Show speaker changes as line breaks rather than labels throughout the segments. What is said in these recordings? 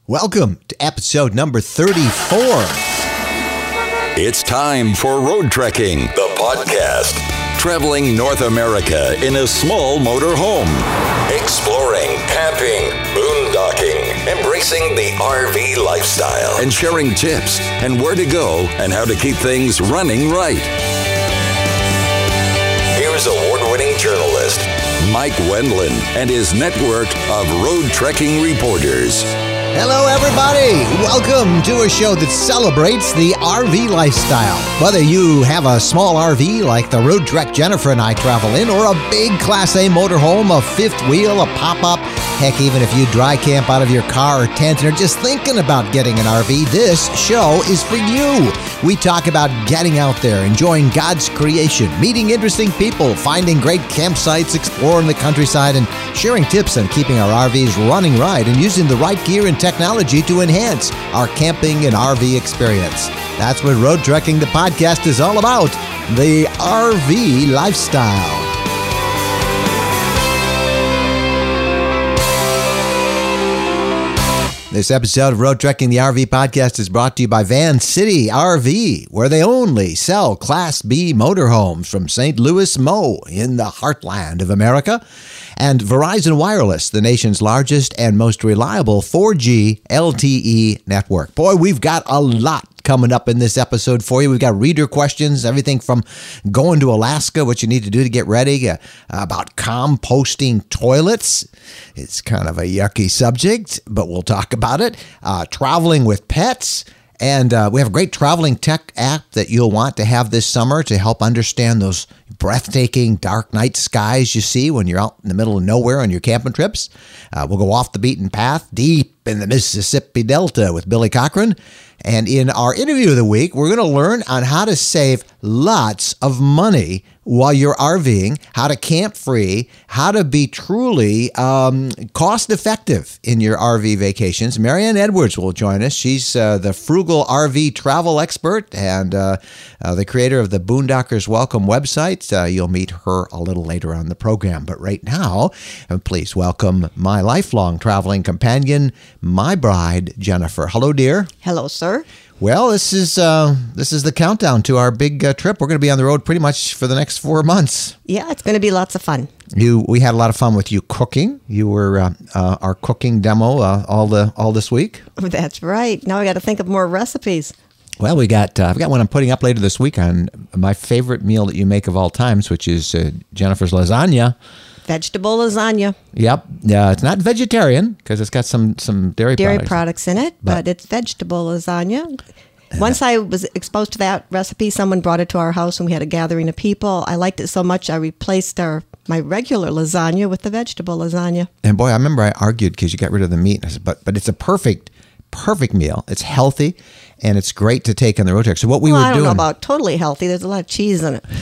Welcome to episode number 34.
It's time for Road Trekking, the podcast. Traveling North America in a small motor home. Exploring, camping, boondocking, embracing the RV lifestyle, and sharing tips and where to go and how to keep things running right. Here's award-winning journalist Mike Wendland and his network of road trekking reporters.
Hello, everybody. Welcome to a show that celebrates the RV lifestyle. Whether you have a small RV like the Road Trek Jennifer and I travel in, or a big Class A motorhome, a fifth wheel, a pop-up, heck, even if you dry camp out of your car or tent and are just thinking about getting an RV, this show is for you. We talk about getting out there, enjoying God's creation, meeting interesting people, finding great campsites, exploring the countryside, and sharing tips on keeping our RVs running right and using the right gear and technology to enhance our camping and RV experience. That's what Road Trekking, the podcast, is all about, the RV lifestyle. This episode of Road Trekking, the RV podcast, is brought to you by Van City RV, where they only sell Class B motorhomes from St. Louis, Mo, in the heartland of America, and Verizon Wireless, the nation's largest and most reliable 4G LTE network. Boy, we've got a lot coming up in this episode for you. We've got reader questions, everything from going to Alaska, what you need to do to get ready, about composting toilets. It's kind of a yucky subject, but we'll talk about it. Traveling with pets. And we have a great traveling tech app that you'll want to have this summer to help understand those breathtaking dark night skies you see when you're out in the middle of nowhere on your camping trips. We'll go off the beaten path deep in the Mississippi Delta with Billy Cochran. And in our interview of the week, we're going to learn on how to save lots of money while you're RVing, how to camp free, how to be truly cost effective in your RV vacations. Marianne Edwards will join us. She's the frugal RV travel expert and the creator of the Boondockers Welcome website. You'll meet her a little later on the program. But right now, please welcome my lifelong traveling companion, my bride, Jennifer. Hello, dear.
Hello, sir.
Well, this is the countdown to our big trip. We're going to be on the road pretty much for the next 4 months.
Yeah, it's going to be lots of fun.
We had a lot of fun with you cooking. You were our cooking demo all this week.
That's right. Now I got to think of more recipes.
Well, I've got one I'm putting up later this week on my favorite meal that you make of all times, which is Jennifer's lasagna.
Vegetable lasagna.
Yep. It's not vegetarian because it's got some dairy
products in it, but it's vegetable lasagna. Once I was exposed to that recipe, someone brought it to our house and we had a gathering of people. I liked it so much I replaced my regular lasagna with the vegetable lasagna.
And boy, I remember I argued because you got rid of the meat. I said, but it's a perfect meal. It's healthy. And it's great to take on the road trip. So what we were doing...
I don't know about totally healthy. There's a lot of cheese in it.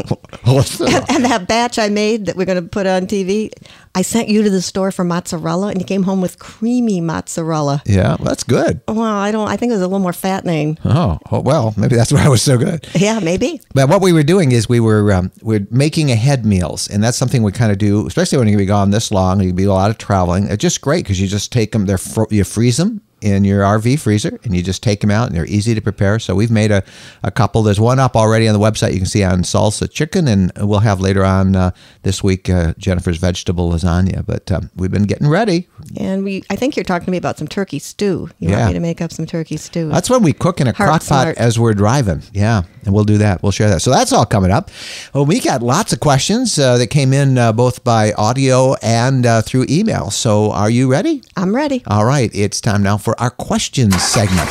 And that batch I made that we're going to put on TV, I sent you to the store for mozzarella, and you came home with creamy mozzarella.
Yeah, well, that's good.
Well, I think it was a little more fattening.
Oh, well, maybe that's why it was so good.
Yeah, maybe.
But what we were doing is we're making ahead meals, and that's something we kind of do, especially when you're going to be gone this long, you can be a lot of traveling. It's just great because you just take them, you freeze them in your RV freezer, and you just take them out, and they're easy to prepare. So we've made a couple. There's one up already on the website you can see on salsa chicken, and we'll have later on this week Jennifer's vegetable lasagna. But we've been getting ready.
And I think you're talking to me about some turkey stew. You want me to make up some turkey stew.
That's when we cook in a crock pot as we're driving. Yeah, and we'll do that. We'll share that. So that's all coming up. Well, we got lots of questions that came in both by audio and through email. So are you ready?
I'm ready.
All right. It's time now for our questions segment.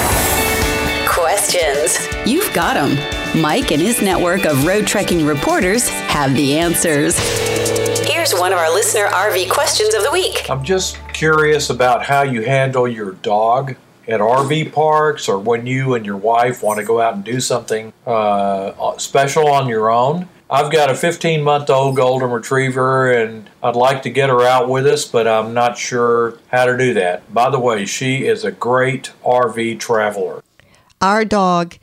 Questions. You've got them. Mike and his network of road trekking reporters have the answers. Here's one of our listener RV questions of the week.
I'm just curious about how you handle your dog at RV parks or when you and your wife want to go out and do something special on your own. I've got a 15-month-old golden retriever, and I'd like to get her out with us, but I'm not sure how to do that. By the way, she is a great RV traveler.
Our dog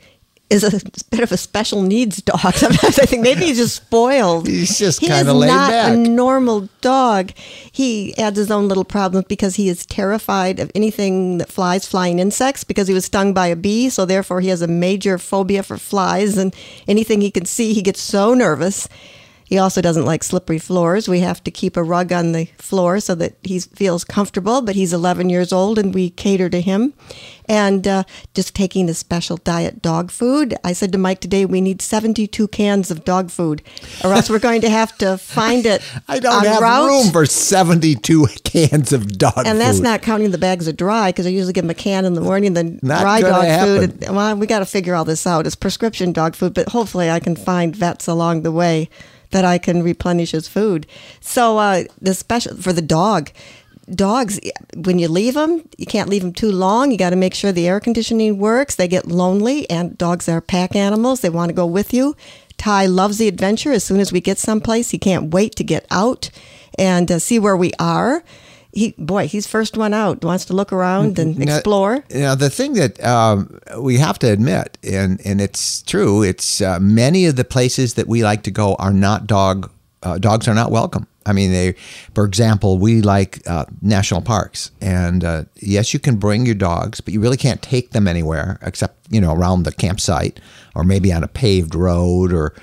is a bit of a special needs dog. Sometimes I think maybe he's just spoiled.
He's just kind of laid back.
He is not a normal dog. He adds his own little problems because he is terrified of anything that flies, flying insects, because he was stung by a bee. So therefore he has a major phobia for flies, and anything he can see, he gets so nervous. He also doesn't like slippery floors. We have to keep a rug on the floor so that he feels comfortable, but he's 11 years old and we cater to him. And just taking the special diet dog food. I said to Mike today, we need 72 cans of dog food, or else we're going to have to find it
I don't have
route.
room for 72 cans of dog food.
And that's not counting the bags of dry, because I usually give him a can in the morning, then
Not
dry
gonna
dog
happen.
food. Well, we got to figure all this out. It's prescription dog food, but hopefully I can find vets along the way that I can replenish his food. So the special for the dogs, when you leave them, you can't leave them too long. You got to make sure the air conditioning works. They get lonely, and dogs are pack animals. They want to go with you. Ty loves the adventure. As soon as we get someplace, he can't wait to get out and see where we are. He's first one out, wants to look around and explore.
The thing that we have to admit, and it's true, it's many of the places that we like to go are not dogs are not welcome. I mean, for example, we like national parks, and yes, you can bring your dogs, but you really can't take them anywhere except around the campsite, or maybe on a paved road, or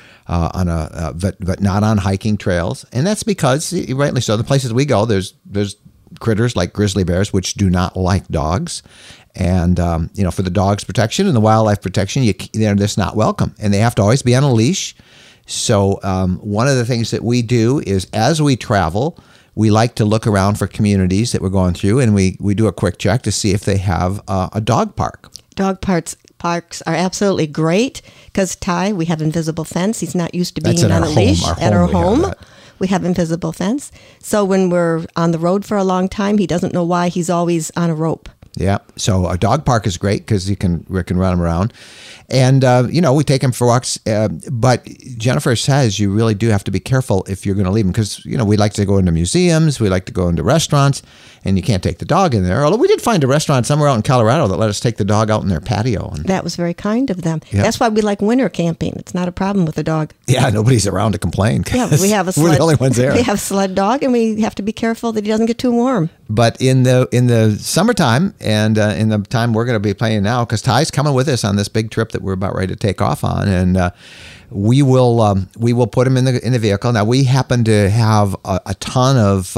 but not on hiking trails. And that's because, rightly so, the places we go, there's critters like grizzly bears, which do not like dogs. And, for the dog's protection and the wildlife protection, they're just not welcome. And they have to always be on a leash. So one of the things that we do is, as we travel, we like to look around for communities that we're going through, and we do a quick check to see if they have a dog park.
Dog parks are absolutely great, because Ty, we have invisible fence. He's not used to being on a leash. At our home. We have invisible fence. So when we're on the road for a long time, he doesn't know why he's always on a rope.
Yeah. So a dog park is great because we can run him around. And, we take him for walks. But Jennifer says you really do have to be careful if you're going to leave him, because, we like to go into museums. We like to go into restaurants, and you can't take the dog in there. Although we did find a restaurant somewhere out in Colorado that let us take the dog out in their patio. And
that was very kind of them.
Yep.
That's why we like winter camping. It's not a problem with a dog.
Yeah, nobody's around to complain.
Yeah, we have a sled.
We're the only ones there.
We have a sled dog, and we have to be careful that he doesn't get too warm.
But in the summertime, and in the time we're going to be playing now, because Ty's coming with us on this big trip that we're about ready to take off on, and we will put him in the vehicle. Now, we happen to have a ton of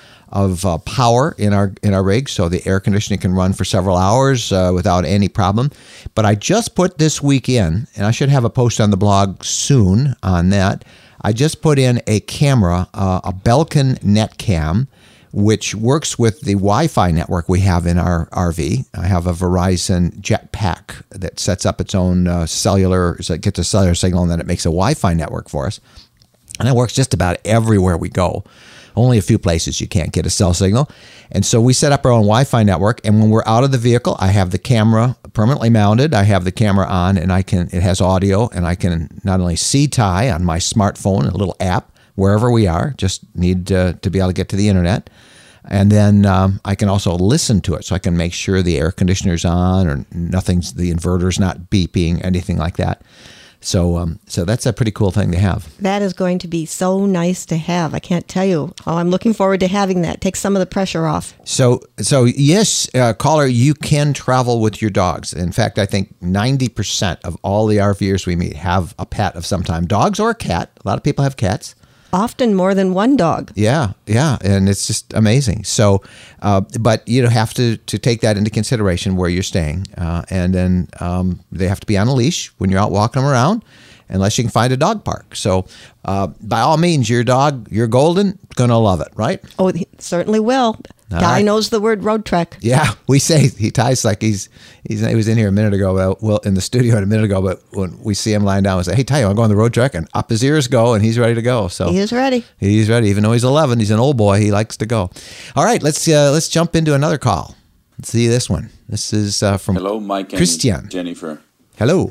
power in our rig, so the air conditioning can run for several hours without any problem. But I just put this week in, and I should have a post on the blog soon on that. I just put in a camera, a Belkin Netcam, which works with the Wi-Fi network we have in our RV. I have a Verizon Jetpack that sets up its own cellular, so it gets a cellular signal, and then it makes a Wi-Fi network for us. And it works just about everywhere we go. Only a few places you can't get a cell signal. And so we set up our own Wi-Fi network, and when we're out of the vehicle, I have the camera permanently mounted. I have the camera on, and it has audio, and I can not only see Ty on my smartphone, a little app, wherever we are, just need to be able to get to the internet. And then I can also listen to it, so I can make sure the air conditioner's on, or the inverter's not beeping, anything like that. So that's a pretty cool thing to have.
That is going to be so nice to have. I can't tell you. I'm looking forward to having that. Take some of the pressure off.
So yes, caller, you can travel with your dogs. In fact, I think 90% of all the RVers we meet have a pet of some time. Dogs or a cat. A lot of people have cats.
Often more than one dog.
Yeah, and it's just amazing. So, but you have to take that into consideration where you're staying, and then they have to be on a leash when you're out walking them around, unless you can find a dog park. So, by all means, your dog, your Golden, gonna love it, right?
Oh, he certainly will. Guy knows the word road trek.
Yeah, we say Ty's like he was in here a minute ago, well, in the studio a minute ago, but when we see him lying down, we say, "Hey, Ty, you want to go on the road trek?" And up his ears go, and he's ready to go. So
he is ready.
He's ready, even though he's 11. He's an old boy. He likes to go. All right, let's jump into another call. Let's see this one. This is from
Hello, Mike and
Christian.
Jennifer.
Hello.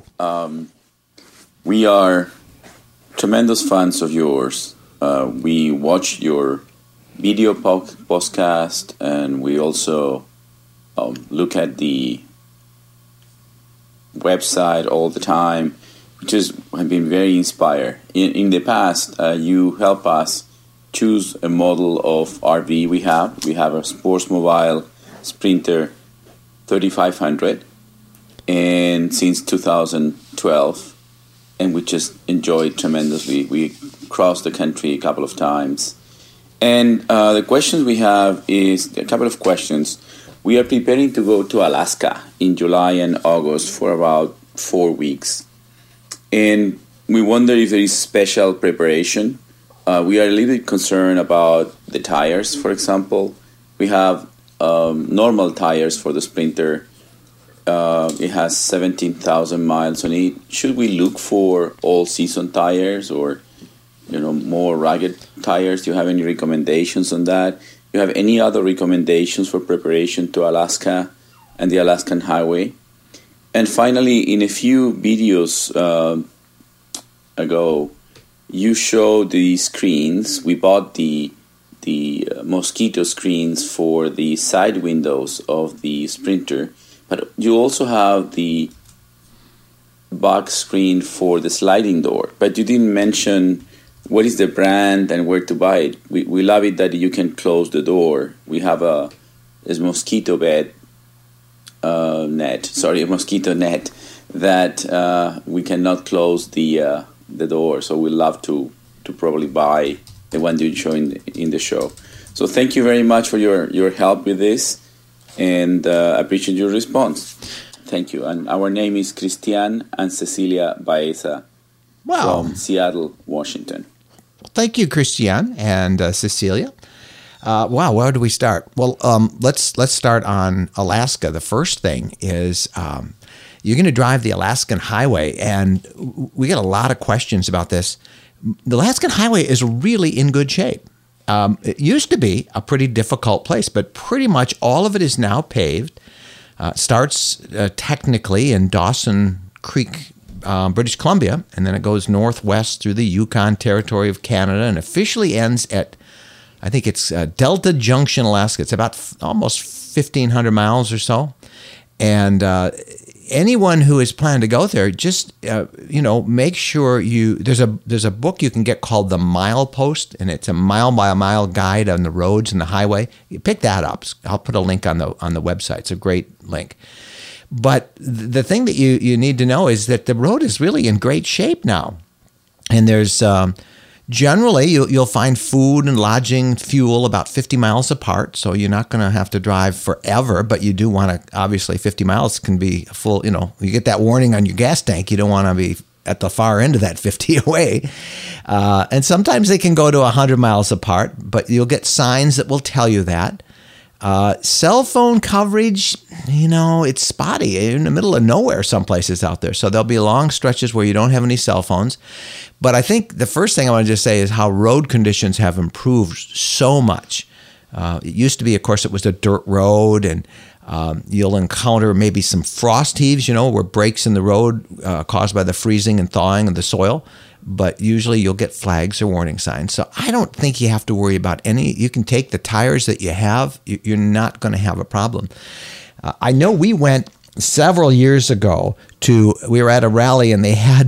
We are tremendous fans of yours. We watch your video podcast, and we also look at the website all the time, which has been very inspired. In the past, you help us choose a model of RV we have. We have a Sportsmobile Sprinter 3500, and since 2012, and we just enjoyed tremendously. We crossed the country a couple of times. And the questions we have is a couple of questions. We are preparing to go to Alaska in July and August for about 4 weeks. And we wonder if there is special preparation. We are a little bit concerned about the tires, for example. We have normal tires for the Sprinter. It has 17,000 miles on it. Should we look for all-season tires or more rugged tires? Do you have any recommendations on that? Do you have any other recommendations for preparation to Alaska and the Alaskan Highway? And finally, in a few videos ago, you showed the screens. We bought the mosquito screens for the side windows of the Sprinter, but you also have the box screen for the sliding door. But you didn't mention what is the brand and where to buy it. We love it that you can close the door. We have a mosquito net that we cannot close the door. So we love to probably buy the one you show in the show. So thank you very much for your help with this, and I appreciate your response. Thank you. And our name is Christian and Cecilia Baeza from Seattle, Washington.
Thank you, Christian and Cecilia. Wow, where do we start? Well, let's start on Alaska. The first thing is you're going to drive the Alaskan Highway, and we get a lot of questions about this. The Alaskan Highway is really in good shape. It used to be a pretty difficult place, but pretty much all of it is now paved. Starts technically in Dawson Creek, British Columbia, and then it goes northwest through the Yukon Territory of Canada and officially ends at, I think it's Delta Junction, Alaska. It's about almost 1,500 miles or so. And anyone who is planning to go there, just make sure there's a book you can get called The Milepost, and it's a mile by mile guide on the roads and the highway. You pick that up. I'll put a link on the website. It's a great link. But the thing that you need to know is that the road is really in great shape now, and there's generally you'll find food and lodging, fuel about 50 miles apart, so you're not going to have to drive forever, but you do want to, obviously 50 miles can be full, you get that warning on your gas tank, you don't want to be at the far end of that 50 away. And sometimes they can go to 100 miles apart, but you'll get signs that will tell you that. Cell phone coverage, it's spotty in the middle of nowhere some places out there. So there'll be long stretches where you don't have any cell phones. But I think the first thing I want to just say is how road conditions have improved so much. It used to be, of course, it was a dirt road, and you'll encounter maybe some frost heaves, where breaks in the road caused by the freezing and thawing of the soil. But usually you'll get flags or warning signs. So I don't think you have to worry about any. You can take the tires that you have. You're not going to have a problem. I know we went several years ago we were at a rally, and they had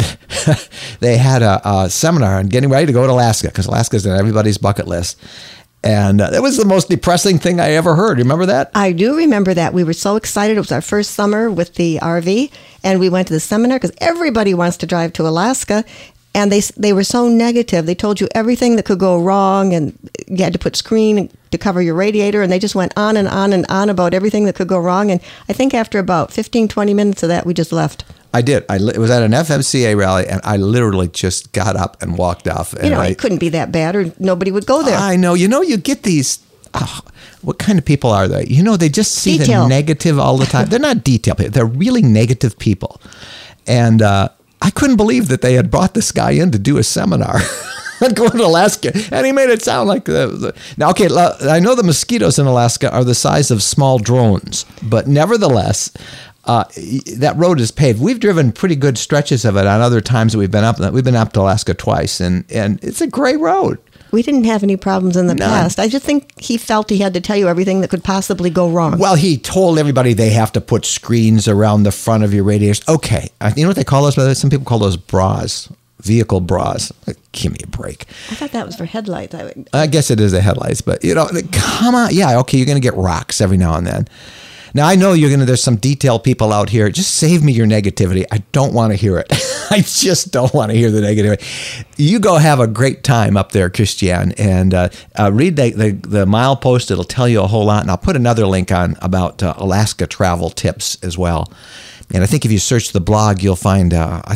a seminar on getting ready to go to Alaska, because Alaska's on everybody's bucket list. And that was the most depressing thing I ever heard. Remember that?
I do remember that. We were so excited. It was our first summer with the RV, and we went to the seminar because everybody wants to drive to Alaska. And they were so negative. They told you everything that could go wrong, and you had to put screen to cover your radiator, and they just went on and on and on about everything that could go wrong. And I think after about 15, 20 minutes of that, we just left.
I did. It was at an FMCA rally, and I literally just got up and walked off. And
it couldn't be that bad, or nobody would go there.
I know. You get these... what kind of people are they? They just see the negative all the time. They're not detail people. They're really negative people. And I couldn't believe that they had brought this guy in to do a seminar on going to Alaska, and he made it sound like now. Okay, I know the mosquitoes in Alaska are the size of small drones, but nevertheless, that road is paved. We've driven pretty good stretches of it on other times that we've been up. We've been up to Alaska twice, and it's a great road.
We didn't have any problems in the past. I just think he felt he had to tell you everything that could possibly go wrong.
Well, he told everybody they have to put screens around the front of your radiators. Okay. You know what they call those? Some people call those bras. Vehicle bras. Give me a break.
I thought that was for headlights.
I guess it is the headlights, but come on. Yeah, okay, you're going to get rocks every now and then. Now, I know there's some detailed people out here. Just save me your negativity. I don't want to hear it. I just don't want to hear the negativity. You go have a great time up there, Christiane, and read the milepost. It'll tell you a whole lot. And I'll put another link on about Alaska travel tips as well. And I think if you search the blog, you'll find,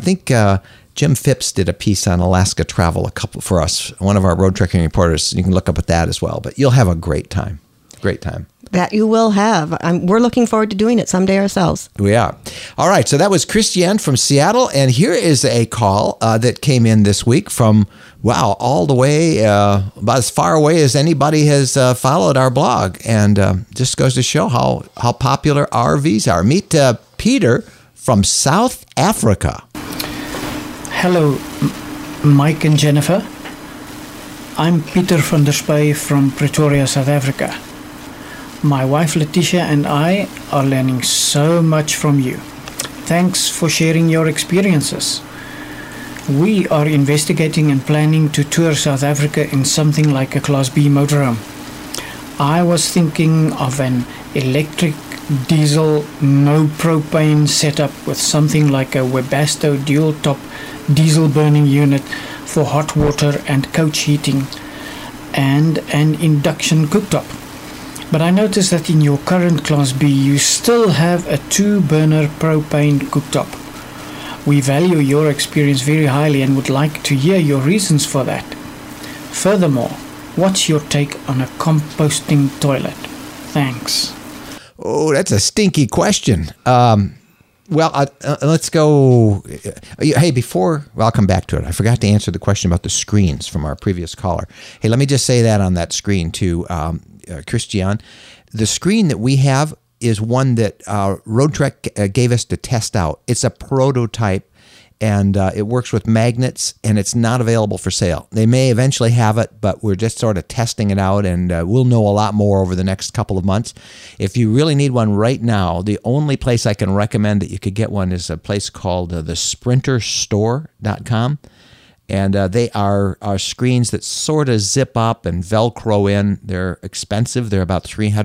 Jim Phipps did a piece on Alaska travel for us, one of our road trekking reporters. You can look up at that as well. But you'll have a great time. Great time.
That you will have. We're looking forward to doing it someday ourselves.
We are. All right. So that was Christiane from Seattle. And here is a call that came in this week from, all the way, about as far away as anybody has followed our blog. And just goes to show how popular RVs are. Meet Peter from South Africa.
Hello, Mike and Jennifer. I'm Peter van der Spey from Pretoria, South Africa. My wife Letitia and I are learning so much from you. Thanks for sharing your experiences. We are investigating and planning to tour South Africa in something like a Class B motorhome. I was thinking of an electric diesel, no propane setup with something like a Webasto dual top diesel burning unit for hot water and coach heating, and an induction cooktop. But I noticed that in your current Class B you still have a 2-burner propane cooktop. We value your experience very highly and would like to hear your reasons for that. Furthermore, what's your take on a composting toilet? Thanks.
Oh, that's a stinky question. Let's go. Hey, I'll come back to it. I forgot to answer the question about the screens from our previous caller. Hey, let me just say that on that screen to Christiane. The screen that we have is one that RoadTrek gave us to test out. It's a prototype, and it works with magnets, and it's not available for sale. They may eventually have it, but we're just sort of testing it out, and we'll know a lot more over the next couple of months. If you really need one right now, the only place I can recommend that you could get one is a place called the sprinterstore.com. And they are screens that sort of zip up and Velcro in. They're expensive. They're about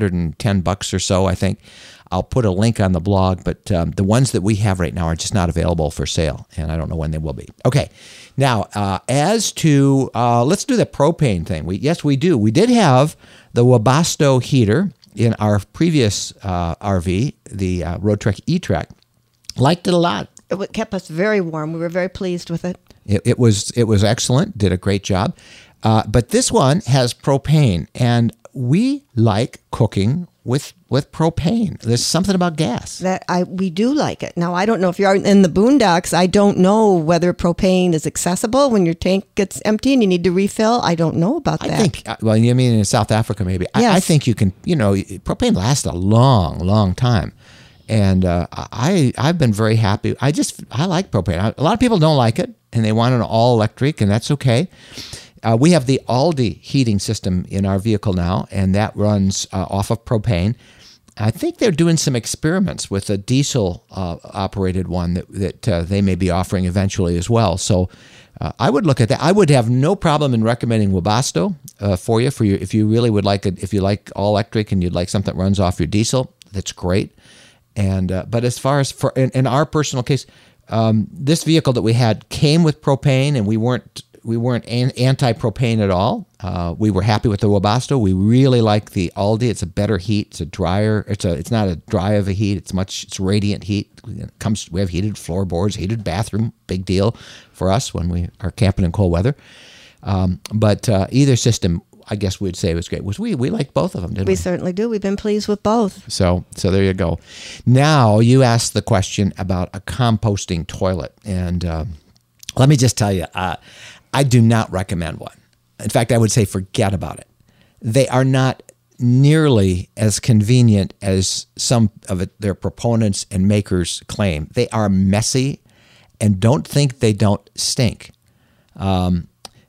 $310 or so, I think. I'll put a link on the blog, but the ones that we have right now are just not available for sale, and I don't know when they will be. Okay, now as to let's do the propane thing. Yes, we do. We did have the Webasto heater in our previous RV, the RoadTrek E-Trek. Liked it a lot.
It kept us very warm. We were very pleased with it.
It was excellent. Did a great job. But this one has propane, and we like cooking with propane. There's something about gas.
We do like it. Now, I don't know if you're in the boondocks. I don't know whether propane is accessible when your tank gets empty and you need to refill. I don't know about that.
I think, you mean in South Africa maybe.
Yes.
I think you can, propane lasts a long, long time. And I've been very happy. I like propane. A lot of people don't like it, and they want an all-electric, and that's okay. We have the Aldi heating system in our vehicle now, and that runs off of propane. I think they're doing some experiments with a diesel-operated one that they may be offering eventually as well. So I would look at that. I would have no problem in recommending Webasto for you if you really would like it. If you like all-electric and you'd like something that runs off your diesel, that's great. And but as far as in our personal case, this vehicle that we had came with propane, and we weren't anti-propane at all. We were happy with the Webasto. We really like the Aldi. It's a better heat. It's a drier. It's not a dry of a heat. It's radiant heat. We have heated floorboards, heated bathroom. Big deal for us when we are camping in cold weather. But either system, I guess we'd say was great. We liked both of them, didn't we?
We certainly do. We've been pleased with both.
So there you go. Now you asked the question about a composting toilet, and let me just tell you, I do not recommend one. In fact, I would say forget about it. They are not nearly as convenient as some of their proponents and makers claim. They are messy, and don't think they don't stink.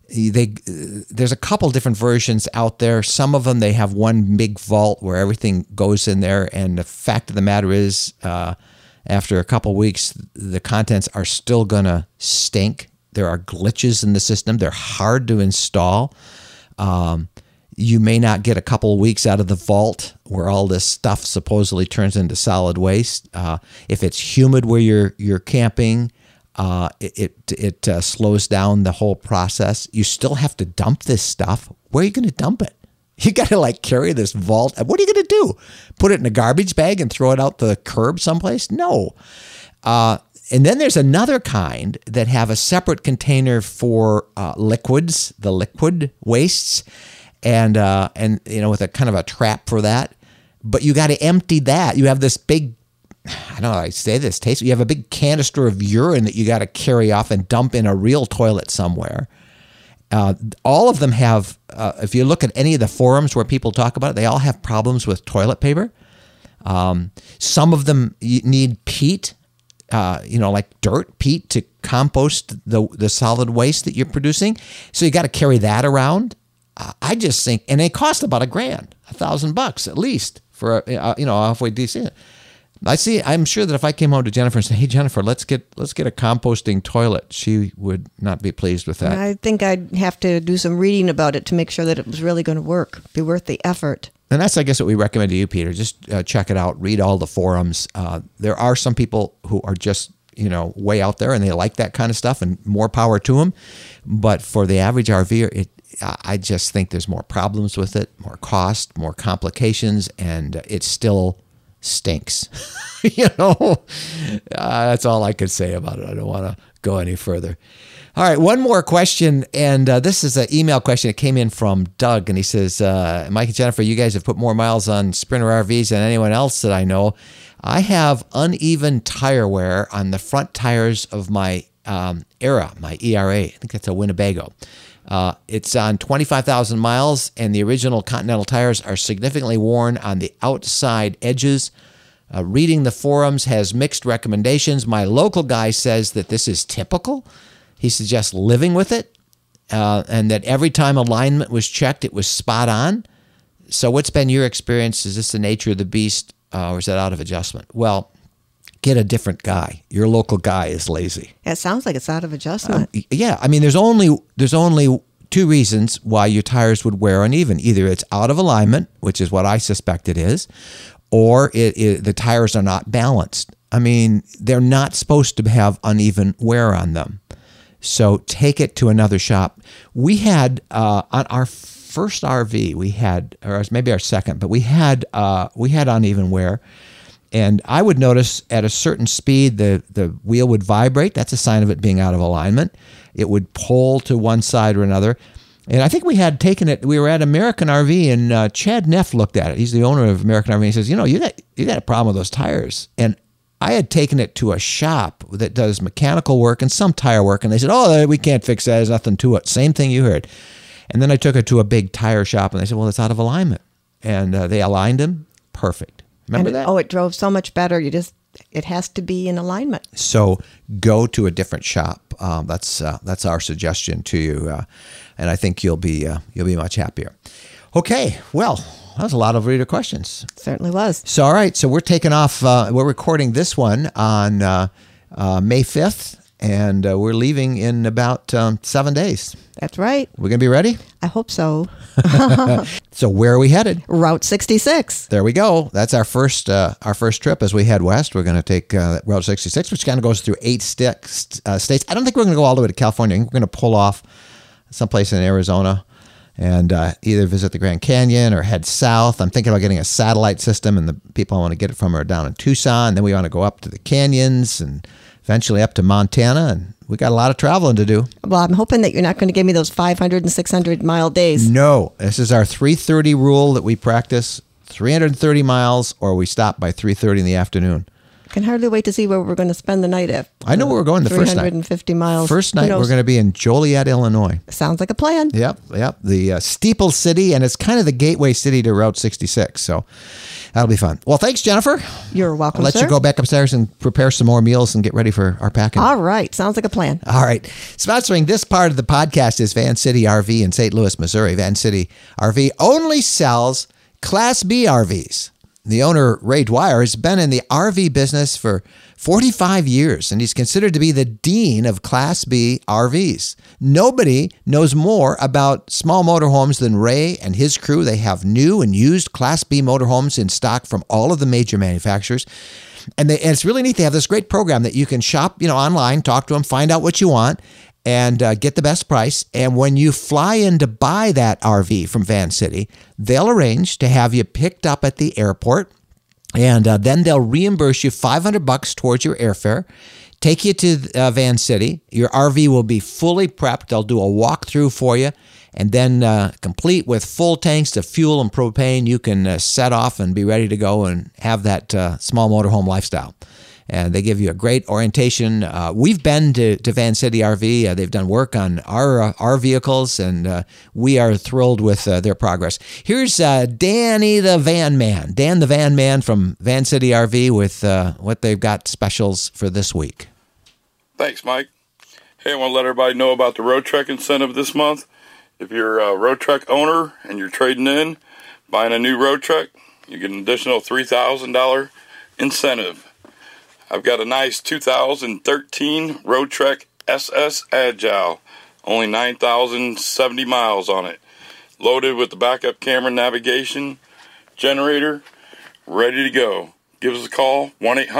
there's a couple different versions out there. Some of them, they have one big vault where everything goes in there. And the fact of the matter is, after a couple weeks, the contents are still going to stink. There are glitches in the system. They're hard to install. You may not get a couple of weeks out of the vault where all this stuff supposedly turns into solid waste. If it's humid where you're camping, it slows down the whole process. You still have to dump this stuff. Where are you going to dump it? You got to carry this vault. What are you going to do? Put it in a garbage bag and throw it out the curb someplace? No. And then there's another kind that have a separate container for liquids, the liquid wastes, and with a kind of a trap for that. But you got to empty that. You have this big, I don't know how I say this, taste. You have a big canister of urine that you got to carry off and dump in a real toilet somewhere. All of them have, if you look at any of the forums where people talk about it, they all have problems with toilet paper. Some of them need peat, like dirt, peat to compost the solid waste that you're producing. So you got to carry that around. I just think, and it costs about $1,000, $1,000 at least for halfway decent. I'm sure that if I came home to Jennifer and said, "Hey Jennifer, let's get a composting toilet," she would not be pleased with that.
I think I'd have to do some reading about it to make sure that it was really going to work, be worth the effort.
And that's, I guess, what we recommend to you, Peter. Just check it out, read all the forums. There are some people who are just way out there and they like that kind of stuff, and more power to them. But for the average RVer, I just think there's more problems with it, more cost, more complications, and it still stinks. That's all I could say about it. I don't want to go any further. All right, one more question, and this is an email question that came in from Doug, and he says, Mike and Jennifer, you guys have put more miles on Sprinter RVs than anyone else that I know. I have uneven tire wear on the front tires of my ERA, my ERA. I think that's a Winnebago. It's on 25,000 miles, and the original Continental tires are significantly worn on the outside edges. Reading the forums has mixed recommendations. My local guy says that this is typical. He suggests living with it, and that every time alignment was checked, it was spot on. So what's been your experience? Is this the nature of the beast, or is that out of adjustment? Well, get a different guy. Your local guy is lazy.
It sounds like it's out of adjustment.
Yeah, I mean, there's only two reasons why your tires would wear uneven. Either it's out of alignment, which is what I suspect it is, or the tires are not balanced. I mean, they're not supposed to have uneven wear on them. So take it to another shop. We had on our first RV, or maybe our second, but we had uneven wear. And I would notice at a certain speed, the wheel would vibrate. That's a sign of it being out of alignment. It would pull to one side or another. And I think we had taken it, we were at American RV, and Chad Neff looked at it. He's the owner of American RV. He says, you got a problem with those tires. And I had taken it to a shop that does mechanical work and some tire work. And they said, oh, we can't fix that. There's nothing to it. Same thing you heard. And then I took it to a big tire shop, and they said, well, it's out of alignment. And they aligned them. Perfect. Remember that?
Oh, it drove so much better. It has to be in alignment.
So go to a different shop. That's our suggestion to you, and I think you'll be much happier. Okay, well, that was a lot of reader questions.
Certainly was.
So all right, so we're taking off. We're recording this one on May 5th, and we're leaving in about 7 days.
That's right.
We're gonna be ready?
I hope so.
So where are we headed?
Route 66.
There we go. That's our first trip as we head west. We're going to take Route 66, which kind of goes through 8 states. I don't think we're going to go all the way to California. I think we're going to pull off someplace in Arizona and either visit the Grand Canyon or head south. I'm thinking about getting a satellite system, and the people I want to get it from are down in Tucson. Then we want to go up to the canyons and eventually up to Montana, and we got a lot of traveling to do.
Well, I'm hoping that you're not going to give me those 500 and 600 mile days.
No, this is our 3:30 rule that we practice. 330 miles, or we stop by 3:30 in the afternoon.
Can hardly wait to see where we're going to spend the night at.
I know where we're going the first night.
350 miles.
First night, we're going to be in Joliet, Illinois.
Sounds like a plan.
Yep. The Steeple City, and it's kind of the gateway city to Route 66. So that'll be fun. Well, thanks, Jennifer.
You're welcome,
I'll let
sir.
you go back upstairs and prepare some more meals and get ready for our packing.
All right. Sounds like a plan.
All right. Sponsoring this part of the podcast is Van City RV in St. Louis, Missouri. Van City RV only sells Class B RVs. The owner, Ray Dwyer, has been in the RV business for 45 years, and he's considered to be the dean of Class B RVs. Nobody knows more about small motorhomes than Ray and his crew. They have new and used Class B motorhomes in stock from all of the major manufacturers. And it's really neat. They have this great program that you can shop, online, talk to them, find out what you want, and get the best price. And when you fly in to buy that RV from Van City, they'll arrange to have you picked up at the airport, and then they'll reimburse you $500 towards your airfare, take you to Van City. Your RV will be fully prepped. They'll do a walkthrough for you, and then complete with full tanks of fuel and propane, you can set off and be ready to go and have that small motorhome lifestyle. And they give you a great orientation. We've been to Van City RV. They've done work on our vehicles, and we are thrilled with their progress. Here's Danny the Van Man. Dan the Van Man from Van City RV with what they've got specials for this week.
Thanks, Mike. Hey, I want to let everybody know about the Road Trek incentive this month. If you're a Road Trek owner and you're trading in, buying a new Road Trek, you get an additional $3,000 incentive. I've got a nice 2013 Road Trek SS Agile, only 9,070 miles on it, loaded with the backup camera navigation, generator, ready to go. Give us a call,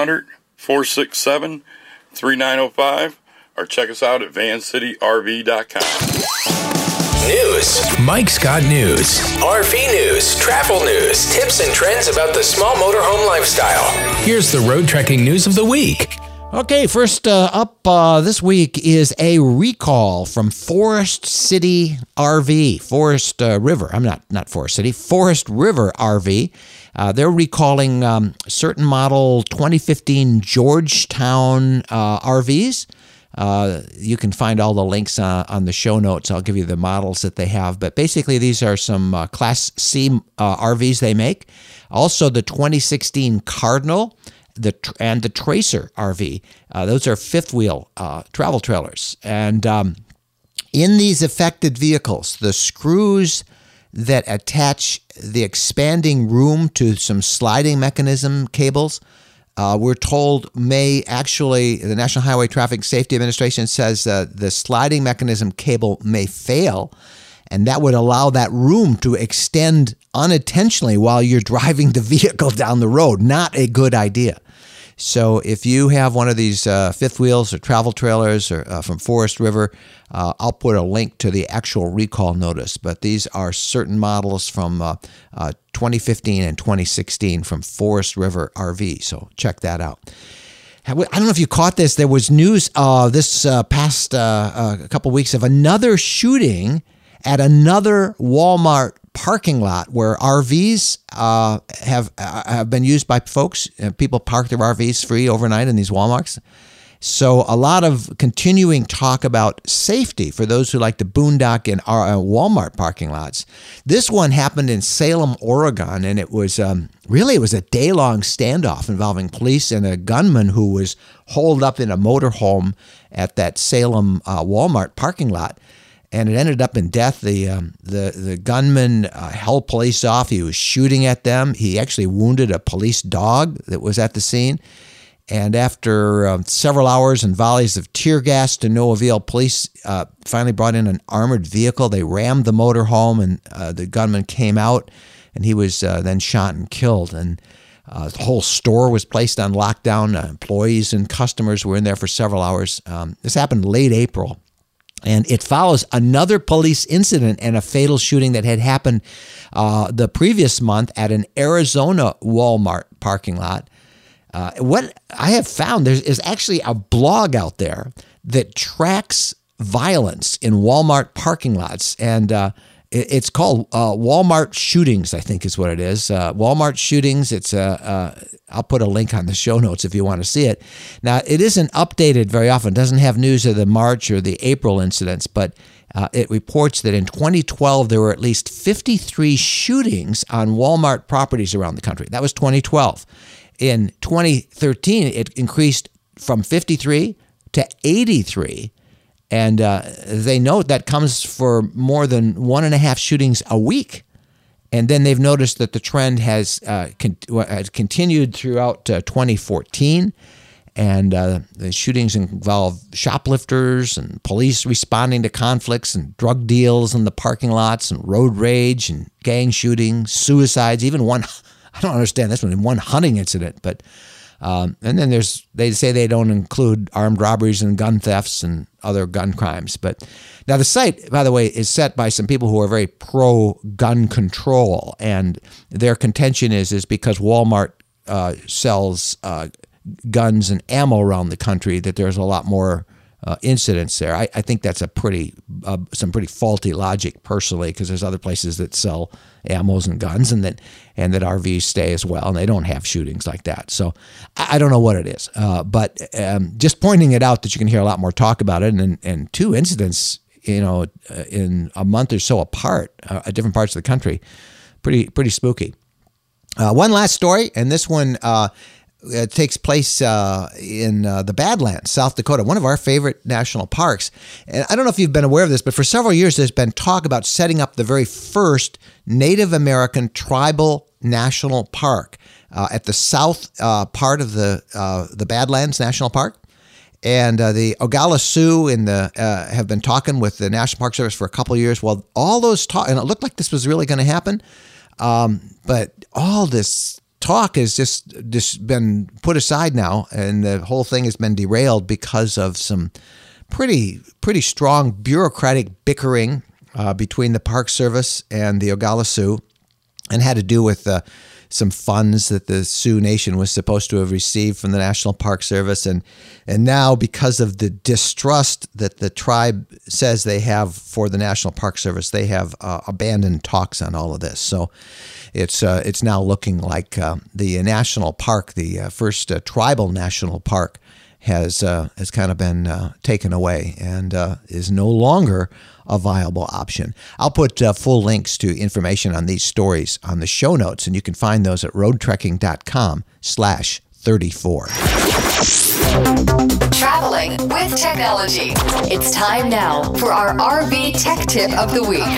1-800-467-3905, or check us out at vancityrv.com.
News. Mike's got news. RV news, travel news, tips and trends about the small motorhome lifestyle. Here's the road trekking news of the week.
Okay, first up this week is a recall from Forest City RV, Forest River. I'm not Forest City, Forest River RV. They're recalling certain model 2015 Georgetown RVs. You can find all the links on the show notes. I'll give you the models that they have. But basically, these are some Class C RVs they make. Also, the 2016 Cardinal and the Tracer RV. Those are fifth-wheel travel trailers. And in these affected vehicles, the screws that attach the expanding room to some sliding mechanism cables, we're told may actually, the National Highway Traffic Safety Administration says the sliding mechanism cable may fail, and that would allow that room to extend unintentionally while you're driving the vehicle down the road. Not a good idea. So if you have one of these fifth wheels or travel trailers or from Forest River, I'll put a link to the actual recall notice. But these are certain models from 2015 and 2016 from Forest River RV. So check that out. I don't know if you caught this. There was news this past a couple weeks of another shooting at another Walmart parking lot where RVs have been used by folks. People park their RVs free overnight in these Walmarts. So a lot of continuing talk about safety for those who like to boondock in Walmart parking lots. This one happened in Salem, Oregon, and it was it was a day-long standoff involving police and a gunman who was holed up in a motorhome at that Salem Walmart parking lot. And it ended up in death. The gunman held police off. He was shooting at them. He actually wounded a police dog that was at the scene. And after several hours and volleys of tear gas to no avail, police finally brought in an armored vehicle. They rammed the motorhome, and the gunman came out, and he was then shot and killed. And the whole store was placed on lockdown. Employees and customers were in there for several hours. This happened late April. And it follows another police incident and a fatal shooting that had happened the previous month at an Arizona Walmart parking lot. What I have found, there is actually a blog out there that tracks violence in Walmart parking lots. And It's called Walmart Shootings, I think is what it is. Walmart Shootings. It's I'll put a link on the show notes if you want to see it. Now, it isn't updated very often. It doesn't have news of the March or the April incidents, but it reports that in 2012, there were at least 53 shootings on Walmart properties around the country. That was 2012. In 2013, it increased from 53 to 83. And they note that comes for more than 1.5 shootings a week. And then they've noticed that the trend has continued throughout 2014. And the shootings involve shoplifters and police responding to conflicts and drug deals in the parking lots and road rage and gang shootings, suicides, even one, I don't understand this one hunting incident, but and then they say they don't include armed robberies and gun thefts and other gun crimes. But now the site, by the way, is set by some people who are very pro-gun control, and their contention is because Walmart sells guns and ammo around the country that there's a lot more incidents there. I think that's some pretty faulty logic personally, because there's other places that sell ammos and guns and that RVs stay as well, and they don't have shootings like that. So I don't know what it is, but just pointing it out that you can hear a lot more talk about it, and 2 incidents, in a month or so apart at different parts of the country, pretty spooky. One last story, and this one it takes place in the Badlands, South Dakota, one of our favorite national parks. And I don't know if you've been aware of this, but for several years there's been talk about setting up the very first Native American tribal national park at the south part of the Badlands National Park. And the Oglala Sioux have been talking with the National Park Service for a couple of years. Well, all those talk, and it looked like this was really going to happen, but all this talk has just been put aside now, and the whole thing has been derailed because of some pretty strong bureaucratic bickering between the Park Service and the Oglala Sioux, and had to do with some funds that the Sioux Nation was supposed to have received from the National Park Service, and now because of the distrust that the tribe says they have for the National Park Service, they have abandoned talks on all of this. So it's now looking like the national park, the first tribal national park, has kind of been taken away and is no longer a viable option. I'll put full links to information on these stories on the show notes, and you can find those at roadtrekking.com/34.
Traveling with technology. It's time now for our RV Tech Tip of the Week.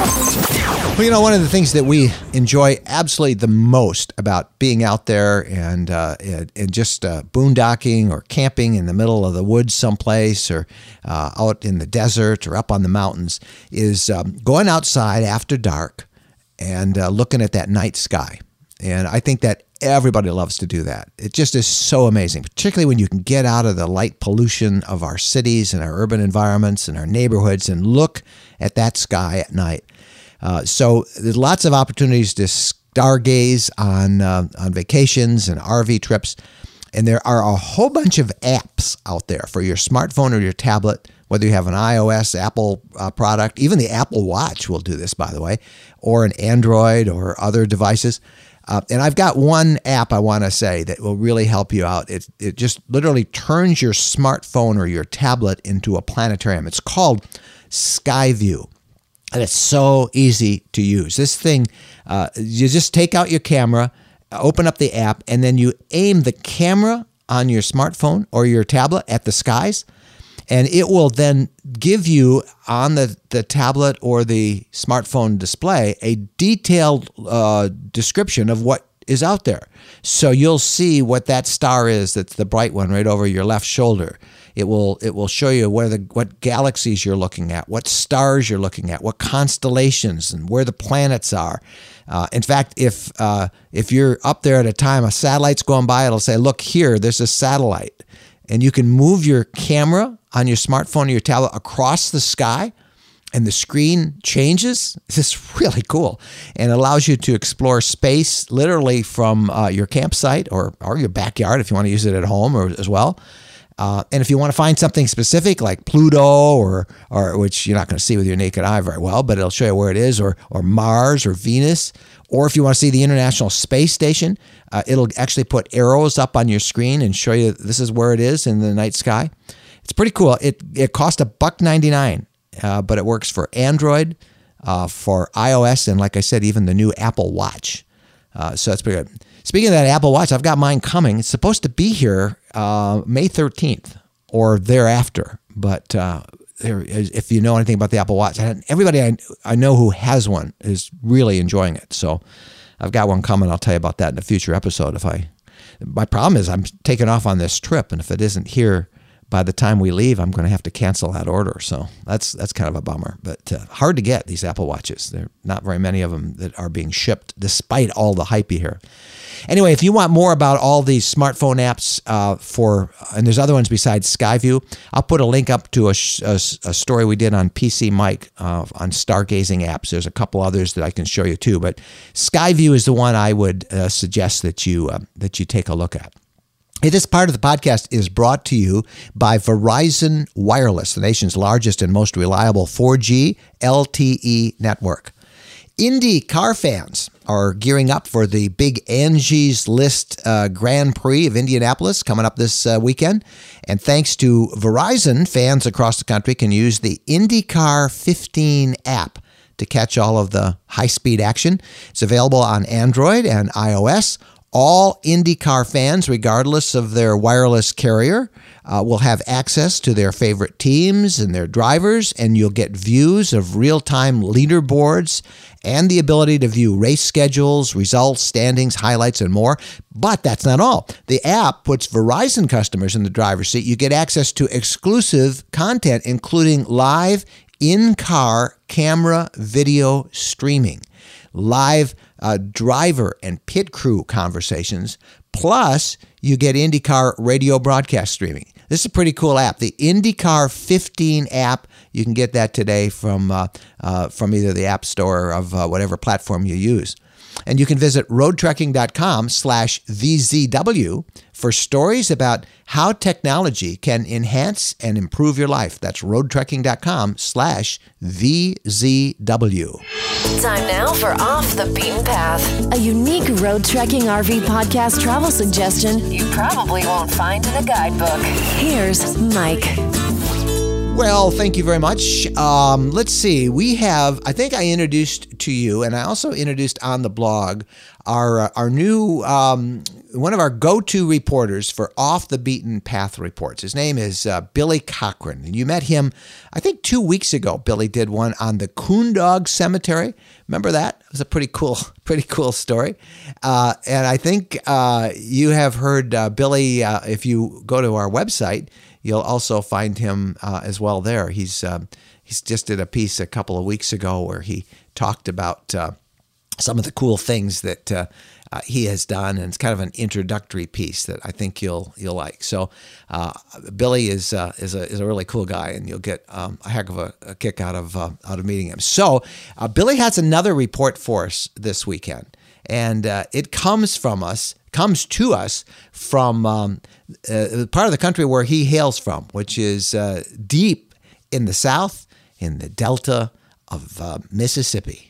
Well, one of the things that we enjoy absolutely the most about being out there and just boondocking or camping in the middle of the woods someplace, or out in the desert or up on the mountains, is going outside after dark and looking at that night sky. And I think that everybody loves to do that. It just is so amazing, particularly when you can get out of the light pollution of our cities and our urban environments and our neighborhoods and look at that sky at night. So there's lots of opportunities to stargaze on vacations and RV trips. And there are a whole bunch of apps out there for your smartphone or your tablet, whether you have an iOS, Apple product. Even the Apple Watch will do this, by the way, or an Android or other devices. And I've got one app I want to say that will really help you out. It just literally turns your smartphone or your tablet into a planetarium. It's called Skyview, and it's so easy to use. This thing, you just take out your camera, open up the app, and then you aim the camera on your smartphone or your tablet at the skies, and it will then give you on the tablet or the smartphone display a detailed description of what is out there. So you'll see what that star is that's the bright one right over your left shoulder. It will show you what galaxies you're looking at, what stars you're looking at, what constellations, and where the planets are. In fact, if you're up there at a time, a satellite's going by, it'll say, look here, there's a satellite. And you can move your camera on your smartphone or your tablet across the sky, and the screen changes. This is really cool, and allows you to explore space literally from your campsite or your backyard if you want to use it at home or as well. And if you want to find something specific like Pluto or which you're not going to see with your naked eye very well, but it'll show you where it is, or Mars or Venus, or if you want to see the International Space Station, it'll actually put arrows up on your screen and show you this is where it is in the night sky. It's pretty cool. It costs $1.99, but it works for Android, for iOS, and like I said, even the new Apple Watch. So that's pretty good. Speaking of that Apple Watch, I've got mine coming. It's supposed to be here May 13th or thereafter. But if you know anything about the Apple Watch, everybody I know who has one is really enjoying it. So I've got one coming. I'll tell you about that in a future episode. My problem is I'm taking off on this trip, and if it isn't here by the time we leave, I'm going to have to cancel that order. So that's kind of a bummer, but hard to get these Apple Watches. There are not very many of them that are being shipped despite all the hype you hear. Anyway, if you want more about all these smartphone apps and there's other ones besides Skyview, I'll put a link up to a story we did on PC Mike on stargazing apps. There's a couple others that I can show you too, but Skyview is the one I would suggest that you take a look at. This part of the podcast is brought to you by Verizon Wireless, the nation's largest and most reliable 4G LTE network. Indy car fans are gearing up for the big Angie's List Grand Prix of Indianapolis coming up this weekend. And thanks to Verizon, fans across the country can use the IndyCar 15 app to catch all of the high-speed action. It's available on Android and iOS. All IndyCar fans, regardless of their wireless carrier, will have access to their favorite teams and their drivers, and you'll get views of real-time leaderboards and the ability to view race schedules, results, standings, highlights, and more. But that's not all. The app puts Verizon customers in the driver's seat. You get access to exclusive content, including live in-car camera video streaming, live driver and pit crew conversations, plus you get IndyCar radio broadcast streaming. This is a pretty cool app. The IndyCar 15 app, you can get that today from either the App Store or of whatever platform you use. And you can visit roadtrekking.com/VZW for stories about how technology can enhance and improve your life. That's roadtrekking.com/VZW.
Time now for Off the Beaten Path, a unique road trekking RV podcast travel suggestion you probably won't find in a guidebook. Here's Mike.
Well, thank you very much. Let's see. We have, I think I introduced to you, and I also introduced on the blog, our new, one of our go-to reporters for Off the Beaten Path reports. His name is Billy Cochran. And you met him, I think 2 weeks ago. Billy did one on the Coondog Cemetery. Remember that? It was a pretty cool story. And I think you have heard Billy, if you go to our website, you'll also find him as well there. He's just did a piece a couple of weeks ago where he talked about some of the cool things that he has done, and it's kind of an introductory piece that I think you'll like. So Billy is a really cool guy, and you'll get a heck of a kick out of meeting him. So Billy has another report for us this weekend, and it comes to us from the part of the country where he hails from, which is deep in the South, in the Delta of Mississippi.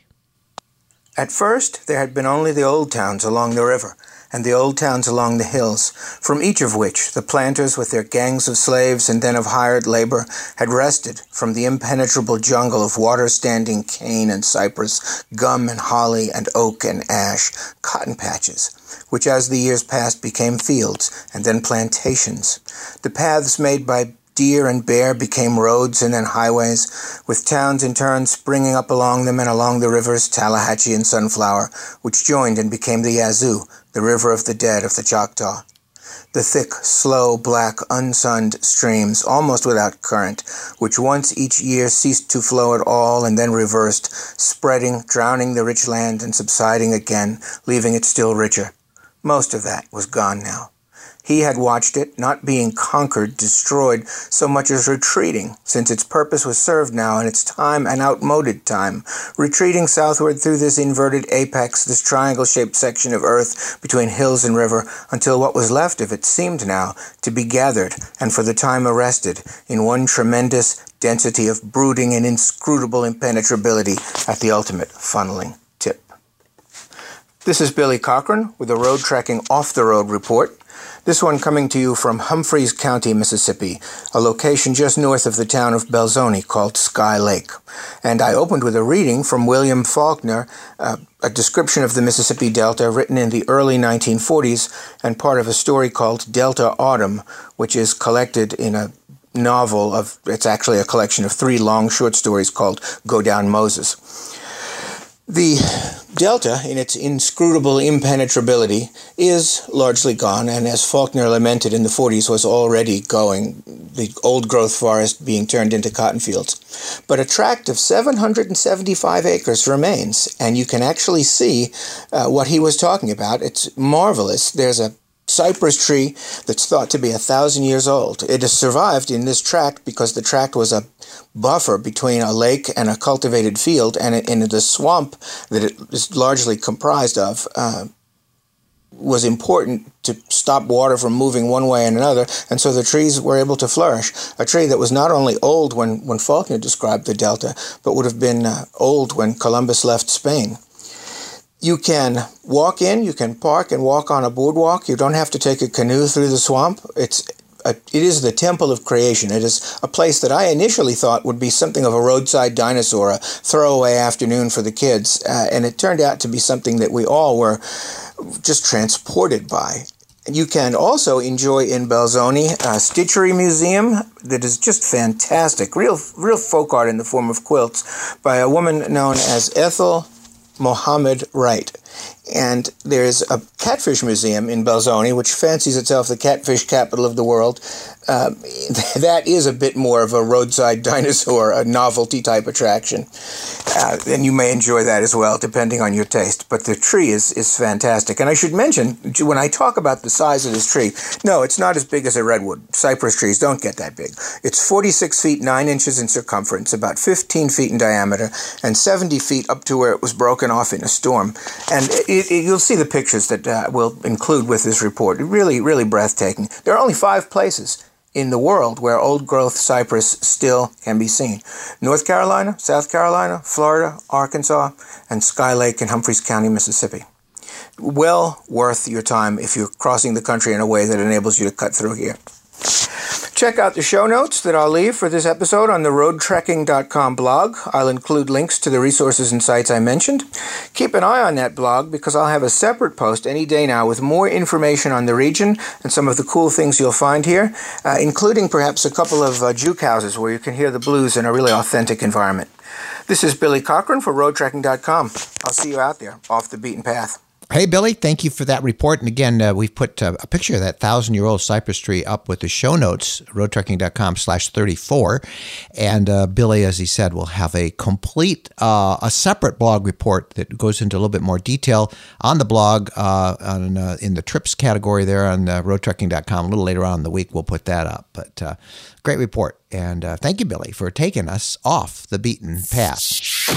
At first, there had been only the old towns along the river, and the old towns along the hills, from each of which the planters with their gangs of slaves and then of hired labor had wrested from the impenetrable jungle of water-standing cane and cypress, gum and holly and oak and ash, cotton patches, which as the years passed became fields and then plantations. The paths made by deer and bear became roads and then highways, with towns in turn springing up along them and along the rivers Tallahatchie and Sunflower, which joined and became the Yazoo, the river of the dead of the Choctaw. The thick, slow, black, unsunned streams, almost without current, which once each year ceased to flow at all and then reversed, spreading, drowning the rich land and subsiding again, leaving it still richer. Most of that was gone now. He had watched it, not being conquered, destroyed, so much as retreating, since its purpose was served now in its time, an outmoded time, retreating southward through this inverted apex, this triangle-shaped section of earth between hills and river, until what was left of it seemed now to be gathered, and for the time arrested, in one tremendous density of brooding and inscrutable impenetrability at the ultimate funneling tip. This is Billy Cochran with a Road Trekking Off-the-Road report. This one coming to you from Humphreys County, Mississippi, a location just north of the town of Belzoni called Sky Lake. And I opened with a reading from William Faulkner, a description of the Mississippi Delta written in the early 1940s and part of a story called Delta Autumn, which is collected in a novel of, it's actually a collection of 3 long short stories called Go Down Moses. The Delta, in its inscrutable impenetrability, is largely gone, and as Faulkner lamented in the 40s, was already going, the old-growth forest being turned into cotton fields. But a tract of 775 acres remains, and you can actually see what he was talking about. It's marvelous. There's a cypress tree that's thought to be 1,000 years old. It has survived in this tract because the tract was a buffer between a lake and a cultivated field, and in the swamp that it is largely comprised of was important to stop water from moving one way and another, and so the trees were able to flourish. A tree that was not only old when Faulkner described the Delta, but would have been old when Columbus left Spain. You can walk in, you can park and walk on a boardwalk. You don't have to take a canoe through the swamp. It is the temple of creation. It is a place that I initially thought would be something of a roadside dinosaur, a throwaway afternoon for the kids, and it turned out to be something that we all were just transported by. You can also enjoy in Belzoni a stitchery museum that is just fantastic, real folk art in the form of quilts by a woman known as Ethel Mohammed Wright. And there's a catfish museum in Belzoni, which fancies itself the catfish capital of the world. That is a bit more of a roadside dinosaur, a novelty type attraction. And you may enjoy that as well, depending on your taste. But the tree is fantastic. And I should mention, when I talk about the size of this tree, no, it's not as big as a redwood. Cypress trees don't get that big. It's 46 feet 9 inches in circumference, about 15 feet in diameter, and 70 feet up to where it was broken off in a storm. And you'll see the pictures that we'll include with this report. Really, really breathtaking. There are only 5 places in the world where old-growth cypress still can be seen. North Carolina, South Carolina, Florida, Arkansas, and Sky Lake in Humphreys County, Mississippi. Well worth your time if you're crossing the country in a way that enables you to cut through here. Check out the show notes that I'll leave for this episode on the roadtrekking.com blog. I'll include links to the resources and sites I mentioned. Keep an eye on that blog because I'll have a separate post any day now with more information on the region and some of the cool things you'll find here, including perhaps a couple of juke houses where you can hear the blues in a really authentic environment. This is Billy Cochran for roadtrekking.com. I'll see you out there, off the beaten path.
Hey, Billy, thank you for that report. And again, we've put a picture of that 1,000-year-old cypress tree up with the show notes, roadtrekking.com/34. And Billy, as he said, will have a complete, a separate blog report that goes into a little bit more detail on the blog, in the trips category there on roadtrekking.com. A little later on in the week, we'll put that up. But great report. And thank you, Billy, for taking us off the beaten path.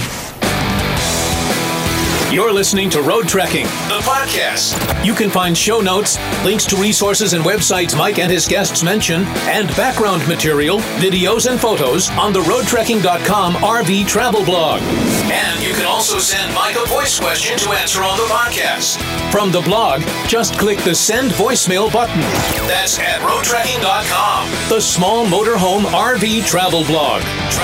You're listening to Road Trekking, the podcast. You can find show notes, links to resources and websites Mike and his guests mention, and background material, videos, and photos on the roadtrekking.com RV travel blog. And you can also send Mike a voice question to answer on the podcast. From the blog, just click the Send Voicemail button. That's at roadtrekking.com, the small motorhome RV travel blog.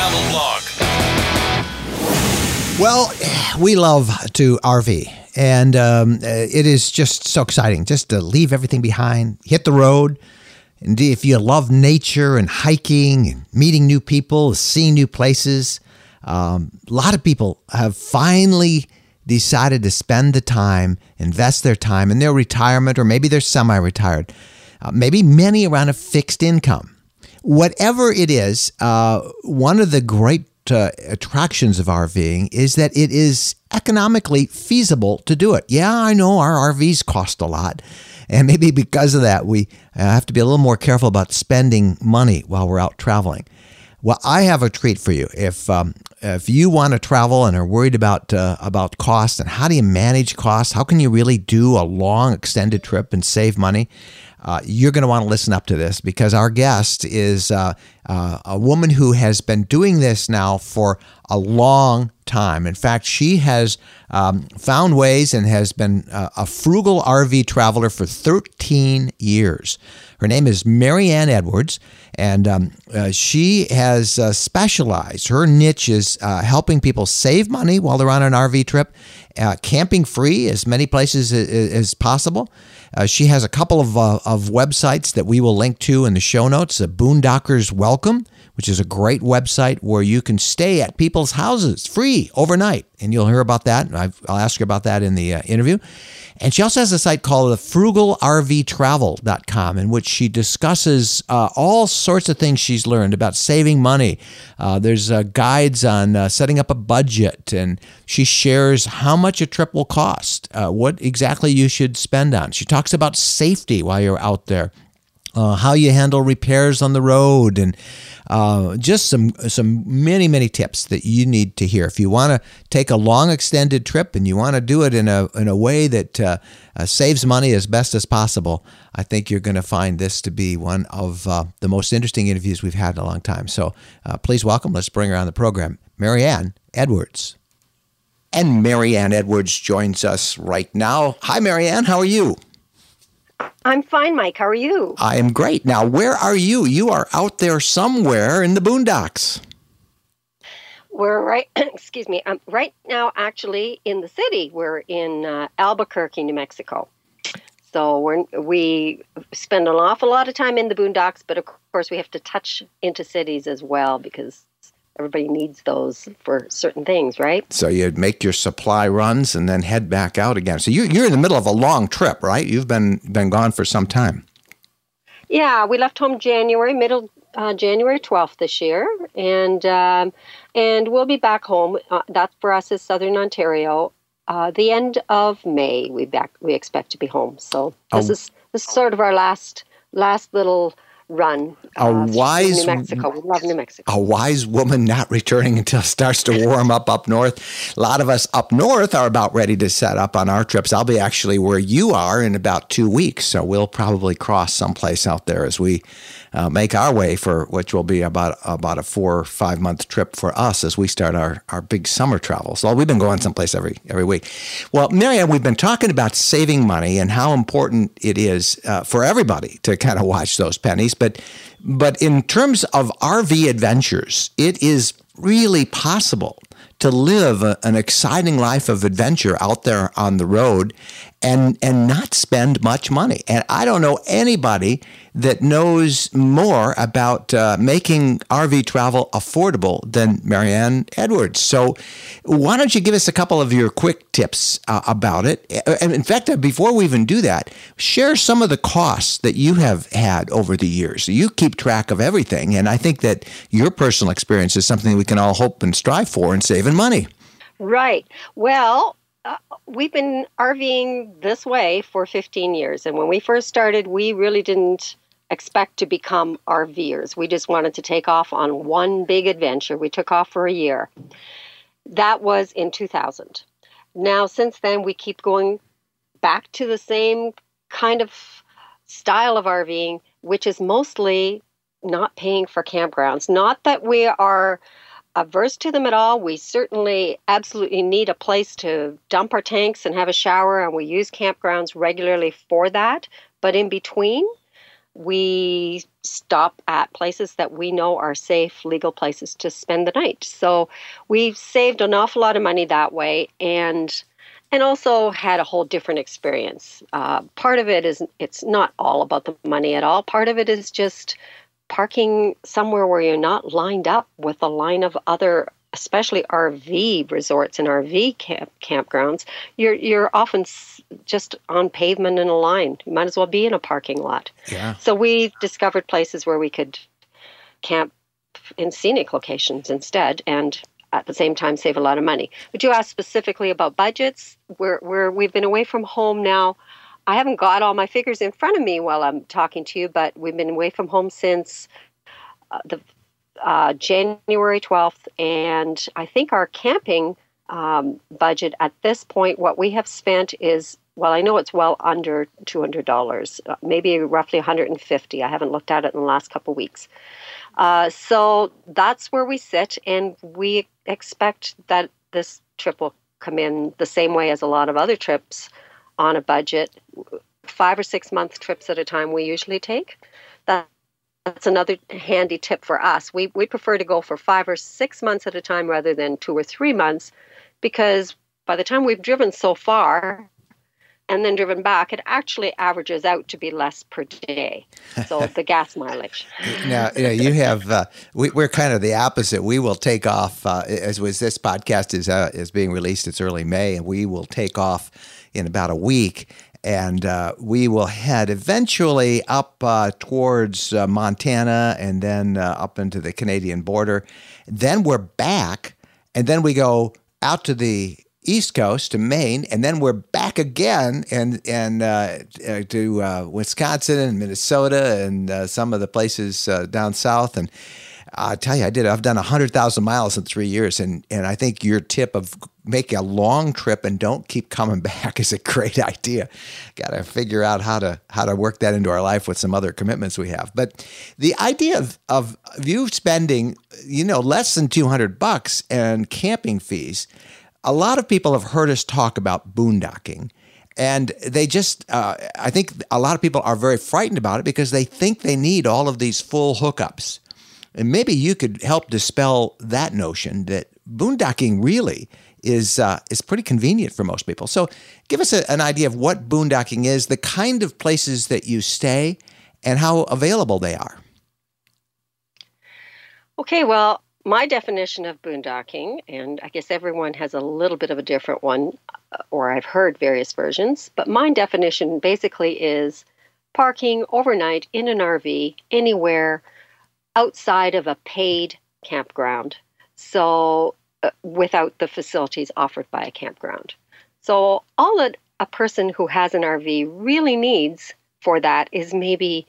Well, we love to RV, and it is just so exciting just to leave everything behind, hit the road. And if you love nature and hiking and meeting new people, seeing new places, a lot of people have finally decided to spend the time, invest their time in their retirement, or maybe they're semi-retired, maybe many around a fixed income. Whatever it is, one of the great attractions of RVing is that it is economically feasible to do it. Yeah, I know our RVs cost a lot. And maybe because of that, we have to be a little more careful about spending money while we're out traveling. Well, I have a treat for you. If you want to travel and are worried about cost and how do you manage costs, how can you really do a long extended trip and save money? You're going to want to listen up to this because our guest is a woman who has been doing this now for a long time. In fact, she has found ways and has been a frugal RV traveler for 13 years. Her name is Marianne Edwards, and she has specialized. Her niche is helping people save money while they're on an RV trip, camping free as many places as possible. She has a couple of websites that we will link to in the show notes. Boondockers Welcome, which is a great website where you can stay at people's houses free overnight. And you'll hear about that. I'll ask her about that in the interview. And she also has a site called frugalrvtravel.com in which she discusses all sorts of things she's learned about saving money. There's guides on setting up a budget, and she shares how much a trip will cost, what exactly you should spend on. She talks about safety while you're out there, how you handle repairs on the road, and just some many tips that you need to hear if you want to take a long extended trip and you want to do it in a way that saves money as best as possible. I think you're going to find this to be one of the most interesting interviews we've had in a long time. So please welcome. Let's bring her on the program, Marianne Edwards. And Marianne Edwards joins us right now. Hi, Marianne. How are you?
I'm fine, Mike. How are you?
I am great. Now, where are you? You are out there somewhere in the boondocks.
We're right now actually in the city. We're in Albuquerque, New Mexico. So we spend an awful lot of time in the boondocks, but of course we have to touch into cities as well because everybody needs those for certain things, right?
So you make your supply runs and then head back out again. So you're in the middle of a long trip, right? You've been gone for some time.
Yeah, we left home January 12th this year, and we'll be back home. That for us is Southern Ontario. The end of May, we expect to be home. So this is sort of our last little run. New Mexico. We love New Mexico.
A wise woman not returning until it starts to warm up north. A lot of us up north are about ready to set up on our trips. I'll be actually where you are in about 2 weeks, so we'll probably cross someplace out there as we make our way for which will be about a 4 or 5 month trip for us as we start our big summer travel. So we've been going someplace every week. Well, Marianne, we've been talking about saving money and how important it is for everybody to kind of watch those pennies. But in terms of RV adventures, it is really possible to live an exciting life of adventure out there on the road and not spend much money. And I don't know anybody that knows more about making RV travel affordable than Marianne Edwards. So why don't you give us a couple of your quick tips about it? And in fact, before we even do that, share some of the costs that you have had over the years. You keep track of everything, and I think that your personal experience is something we can all hope and strive for in saving money.
Right. Well, we've been RVing this way for 15 years. And when we first started, we really didn't expect to become RVers. We just wanted to take off on one big adventure. We took off for a year. That was in 2000. Now, since then, we keep going back to the same kind of style of RVing, which is mostly not paying for campgrounds. Not that we are averse to them at all. We certainly absolutely need a place to dump our tanks and have a shower, and we use campgrounds regularly for that. But in between, we stop at places that we know are safe, legal places to spend the night. So we've saved an awful lot of money that way, and also had a whole different experience. Part of it is, it's not all about the money at all. Part of it is just parking somewhere where you're not lined up with a line of other, especially RV resorts and RV campgrounds. You're often just on pavement in a line. You might as well be in a parking lot.
Yeah.
So we discovered places where we could camp in scenic locations instead, and at the same time save a lot of money. But you asked specifically about budgets. We've been away from home now. I haven't got all my figures in front of me while I'm talking to you, but we've been away from home since the January 12th, and I think our camping budget at this point, what we have spent is, well, I know it's well under $200, maybe roughly $150. I haven't looked at it in the last couple of weeks. So that's where we sit, and we expect that this trip will come in the same way as a lot of other trips on a budget, 5 or 6 month trips at a time we usually take. That's another handy tip for us. We prefer to go for 5 or 6 months at a time rather than 2 or 3 months, because by the time we've driven so far and then driven back, it actually averages out to be less per day. So the gas mileage.
Now, you have, we're kind of the opposite. We will take off, as this podcast is being released, it's early May, and we will take off in about a week. And we will head eventually up towards Montana and then up into the Canadian border. Then we're back, and then we go out to the East Coast to Maine, and then we're back again and to Wisconsin and Minnesota and some of the places down south. And I tell you, I've done 100,000 miles in 3 years, and I think your tip of make a long trip and don't keep coming back is a great idea. Got to figure out how to work that into our life with some other commitments we have. But the idea of you spending, less than $200 and camping fees, a lot of people have heard us talk about boondocking. And they just, I think a lot of people are very frightened about it because they think they need all of these full hookups. And maybe you could help dispel that notion that boondocking really is pretty convenient for most people. So give us an idea of what boondocking is, the kind of places that you stay, and how available they are.
Okay, well, my definition of boondocking, and I guess everyone has a little bit of a different one, or I've heard various versions, but my definition basically is parking overnight in an RV anywhere outside of a paid campground, so without the facilities offered by a campground. So all that a person who has an RV really needs for that is maybe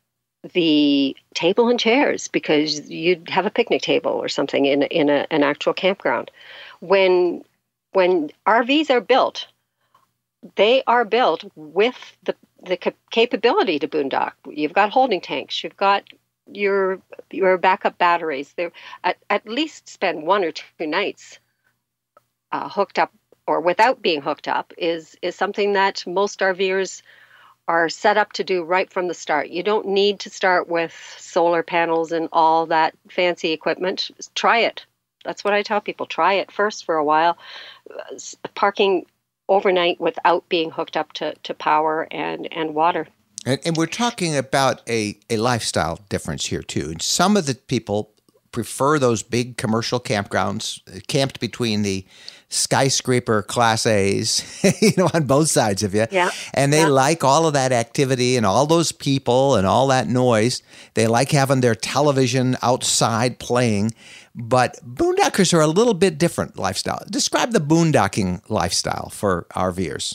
the table and chairs, because you'd have a picnic table or something in an actual campground. When RVs are built, they are built with the capability to boondock. You've got holding tanks. You've got your backup batteries. There, at least spend 1 or 2 nights hooked up or without being hooked up is something that most RVers are set up to do right from the start. You don't need to start with solar panels and all that fancy equipment. Try it. That's what I tell people. Try it first for a while. Parking overnight without being hooked up to power and water.
And we're talking about a lifestyle difference here, too. And some of the people prefer those big commercial campgrounds, camped between the skyscraper Class A's, on both sides of you.
Yeah.
And they like all of that activity and all those people and all that noise. They like having their television outside playing. But boondockers are a little bit different lifestyle. Describe the boondocking lifestyle for RVers.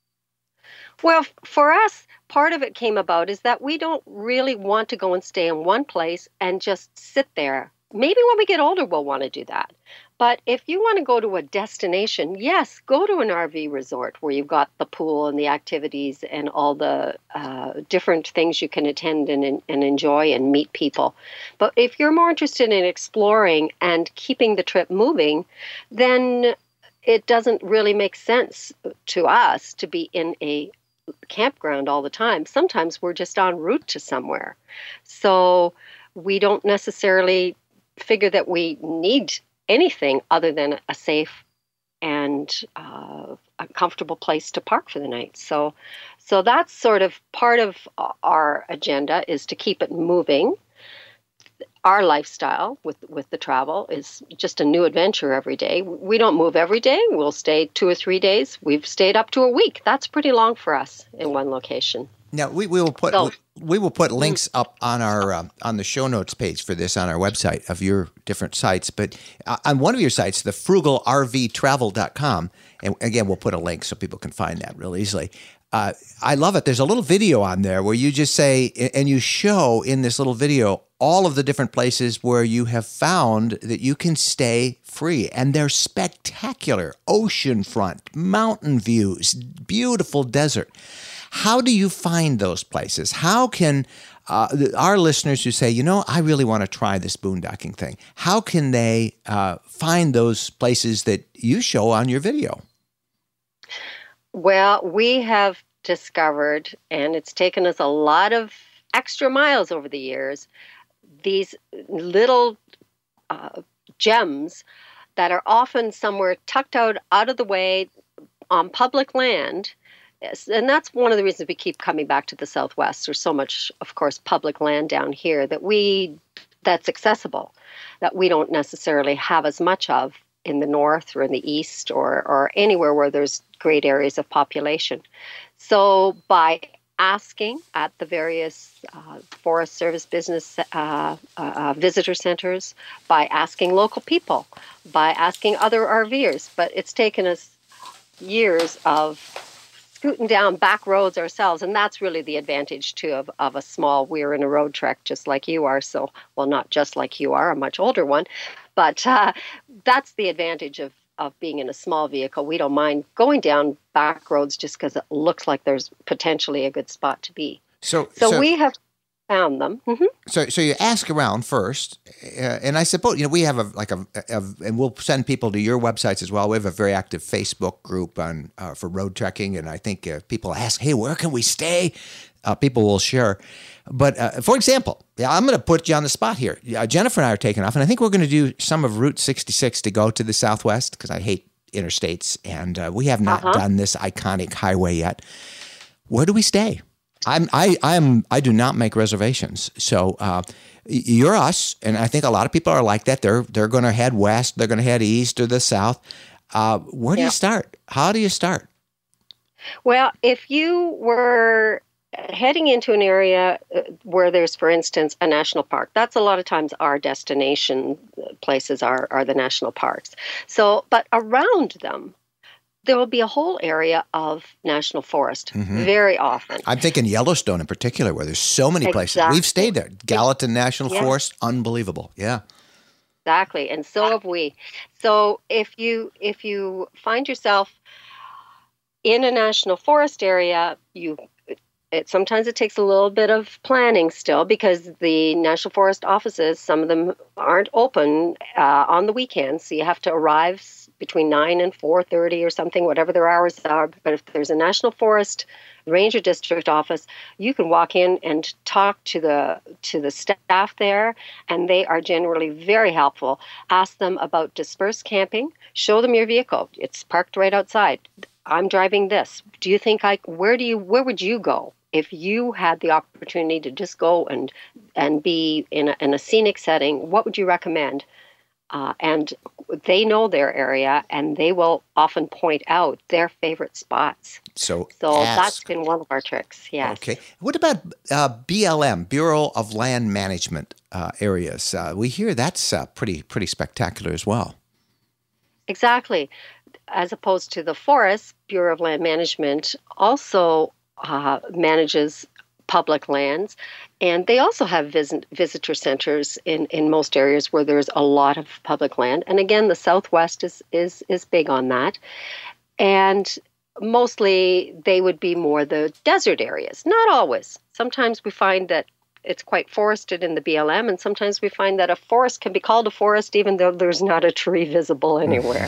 Well, for us, part of it came about is that we don't really want to go and stay in one place and just sit there. Maybe when we get older, we'll want to do that. But if you want to go to a destination, yes, go to an RV resort where you've got the pool and the activities and all the different things you can attend and enjoy and meet people. But if you're more interested in exploring and keeping the trip moving, then it doesn't really make sense to us to be in a campground all the time. Sometimes we're just en route to somewhere. So we don't necessarily figure that we need anything other than a safe and a comfortable place to park for the night. So that's sort of part of our agenda, is to keep it moving. Our lifestyle with the travel is just a new adventure every day. We don't move every day. We'll stay 2 or 3 days. We've stayed up to a week. That's pretty long for us in one location.
Now we will put links up on our on the show notes page for this on our website of your different sites. But on one of your sites, the frugalrvtravel.com, and again we'll put a link so people can find that real easily. I love it. There's a little video on there where you just say, and you show in this little video all of the different places where you have found that you can stay free. And they're spectacular. Oceanfront, mountain views, beautiful desert. How do you find those places? How can our listeners who say, I really want to try this boondocking thing, how can they find those places that you show on your video?
Well, we have discovered, and it's taken us a lot of extra miles over the years, these little gems that are often somewhere tucked out of the way on public land. Yes, and that's one of the reasons we keep coming back to the Southwest. There's so much, of course, public land down here that's accessible, that we don't necessarily have as much of in the north or in the east or anywhere where there's great areas of population. So by asking at the various Forest Service business visitor centers, by asking local people, by asking other RVers, but it's taken us years of scooting down back roads ourselves, and that's really the advantage too of a small. We're in a road trek just like you are, so well, not just like you are, a much older one, but that's the advantage of being in a small vehicle. We don't mind going down back roads just because it looks like there's potentially a good spot to be. So we have found them. Mm-hmm. So
you ask around first, and I suppose we have and we'll send people to your websites as well. We have a very active Facebook group on for road trekking, and I think people ask, "Hey, where can we stay?" People will share. But for example, I'm going to put you on the spot here. Jennifer and I are taking off, and I think we're going to do some of Route 66 to go to the Southwest because I hate interstates, and we have not done this iconic highway yet. Where do we stay? I do not make reservations. So you're us, and I think a lot of people are like that. They're going to head west, they're going to head east or the south. Where do you start? How do you start?
Well, if you were heading into an area where there's, for instance, a national park, that's a lot of times our destination places are the national parks. So, but around them, there will be a whole area of national forest very often.
I'm thinking Yellowstone in particular, where there's so many places. We've stayed there. Gallatin National Forest, unbelievable. Yeah.
Exactly, and so have we. So if you find yourself in a national forest area, sometimes it takes a little bit of planning still because the National Forest offices, some of them aren't open on the weekends, so you have to arrive between 9 and 4:30 or something, whatever their hours are. But if there's a National Forest Ranger District office, you can walk in and talk to the staff there, and they are generally very helpful. Ask them about dispersed camping. Show them your vehicle. It's parked right outside. I'm driving this. Do you think where would you go if you had the opportunity to just go and be in a scenic setting? What would you recommend? And they know their area, and they will often point out their favorite spots. So that's been one of our tricks. Yes.
Okay. What about BLM, Bureau of Land Management areas? We hear that's pretty spectacular as well.
Exactly. As opposed to the forest, Bureau of Land Management also manages public lands, and they also have visitor centers in most areas where there's a lot of public land. And again, the Southwest is big on that. And mostly they would be more the desert areas. Not always. Sometimes we find that it's quite forested in the BLM, and sometimes we find that a forest can be called a forest even though there's not a tree visible anywhere.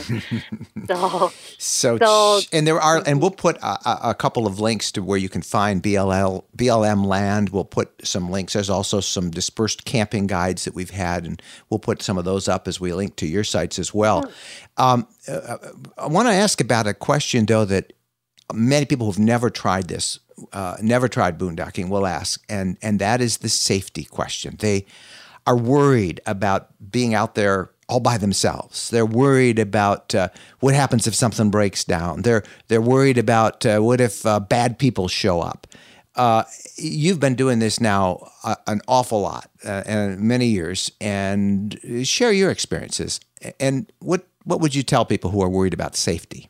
And there are, and we'll put a couple of links to where you can find BLM land. We'll put some links. There's also some dispersed camping guides that we've had, and we'll put some of those up as we link to your sites as well. I want to ask about a question, though, that many people who've never tried this, never tried boondocking, will ask, and that is the safety question. They are worried about being out there all by themselves. They're worried about what happens if something breaks down. They're worried about what if bad people show up. You've been doing this now an awful lot, and many years, and share your experiences. And what would you tell people who are worried about safety?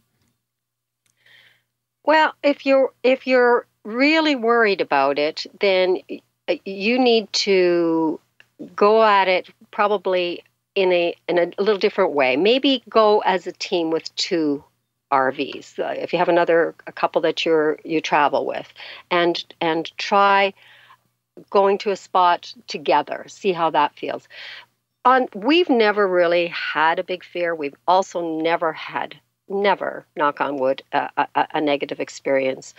Well, if you're really worried about it, then you need to go at it probably in a little different way. Maybe go as a team with 2 RVs. If you have a couple that you travel with, and try going to a spot together. See how that feels. We've never really had a big fear. We've also never, knock on wood, a negative experience.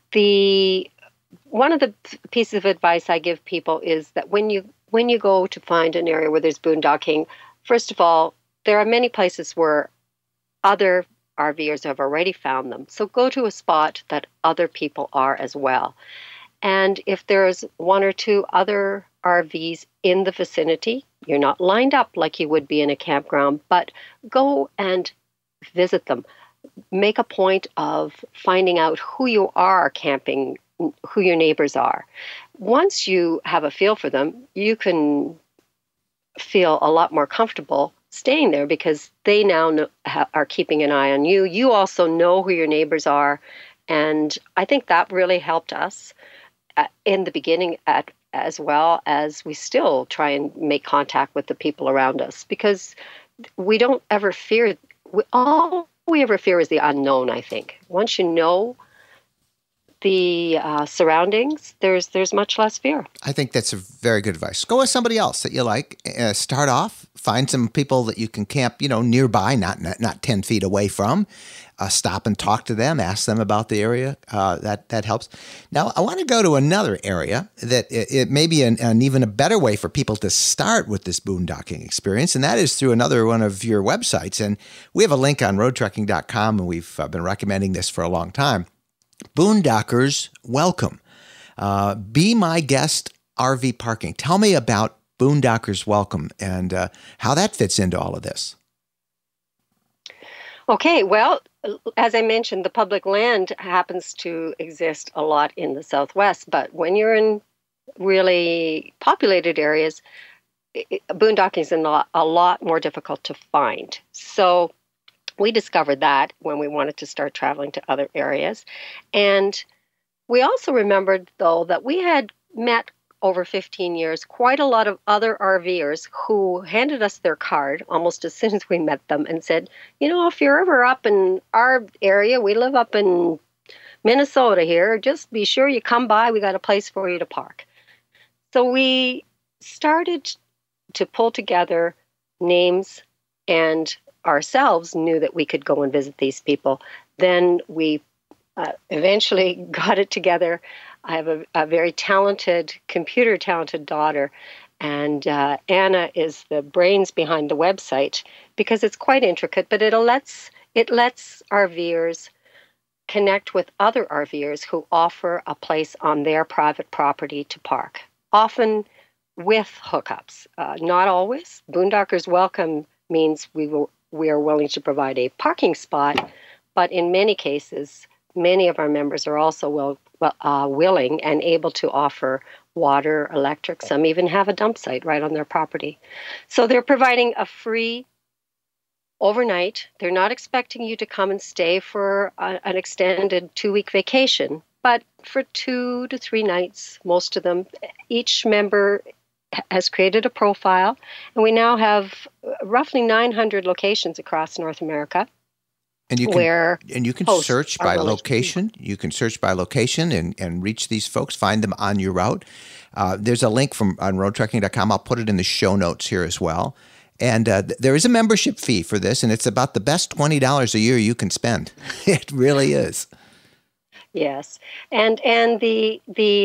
One of the pieces of advice I give people is that when you go to find an area where there's boondocking, first of all, there are many places where other RVers have already found them. So go to a spot that other people are as well. And if there's 1 or 2 other RVs in the vicinity, you're not lined up like you would be in a campground, but go and visit them. Make a point of finding out who you are camping, who your neighbors are. Once you have a feel for them, you can feel a lot more comfortable staying there because they now are keeping an eye on you. You also know who your neighbors are. And I think that really helped us in the beginning as well as we still try and make contact with the people around us because we don't ever fear. All we ever fear is the unknown, I think. Once you know the surroundings, there's much less fear.
I think that's a very good advice. Go with somebody else that you like. Start off. Find some people that you can camp, nearby, not 10 feet away from. Stop and talk to them. Ask them about the area. That helps. Now, I want to go to another area that it may be an even a better way for people to start with this boondocking experience, and that is through another one of your websites. And we have a link on roadtrekking.com, and we've been recommending this for a long time. Boondockers Welcome. Be My Guest RV Parking. Tell me about Boondockers Welcome and how that fits into all of this.
Okay, well, as I mentioned, the public land happens to exist a lot in the Southwest, but when you're in really populated areas, boondocking is a lot more difficult to find. So we discovered that when we wanted to start traveling to other areas. And we also remembered, though, that we had met over 15 years quite a lot of other RVers who handed us their card almost as soon as we met them and said, if you're ever up in our area, we live up in Minnesota here, just be sure you come by. We got a place for you to park. So we started to pull together names and ourselves knew that we could go and visit these people. Then we eventually got it together. I have a very talented, computer-talented daughter, and Anna is the brains behind the website because it's quite intricate, but it lets RVers connect with other RVers who offer a place on their private property to park, often with hookups. Not always. Boondockers Welcome means we are willing to provide a parking spot, but in many cases, many of our members are also willing and able to offer water, electric. Some even have a dump site right on their property. So they're providing a free overnight. They're not expecting you to come and stay for an extended 2-week vacation, but for 2 to 3 nights, most of them. Each member has created a profile, and we now have roughly 900 locations across North America.
And you can search by location. You can search by location and reach these folks, find them on your route. There's a link on roadtrekking.com. I'll put it in the show notes here as well. And there is a membership fee for this, and it's about the best $20 a year you can spend. It really is.
Yes, and the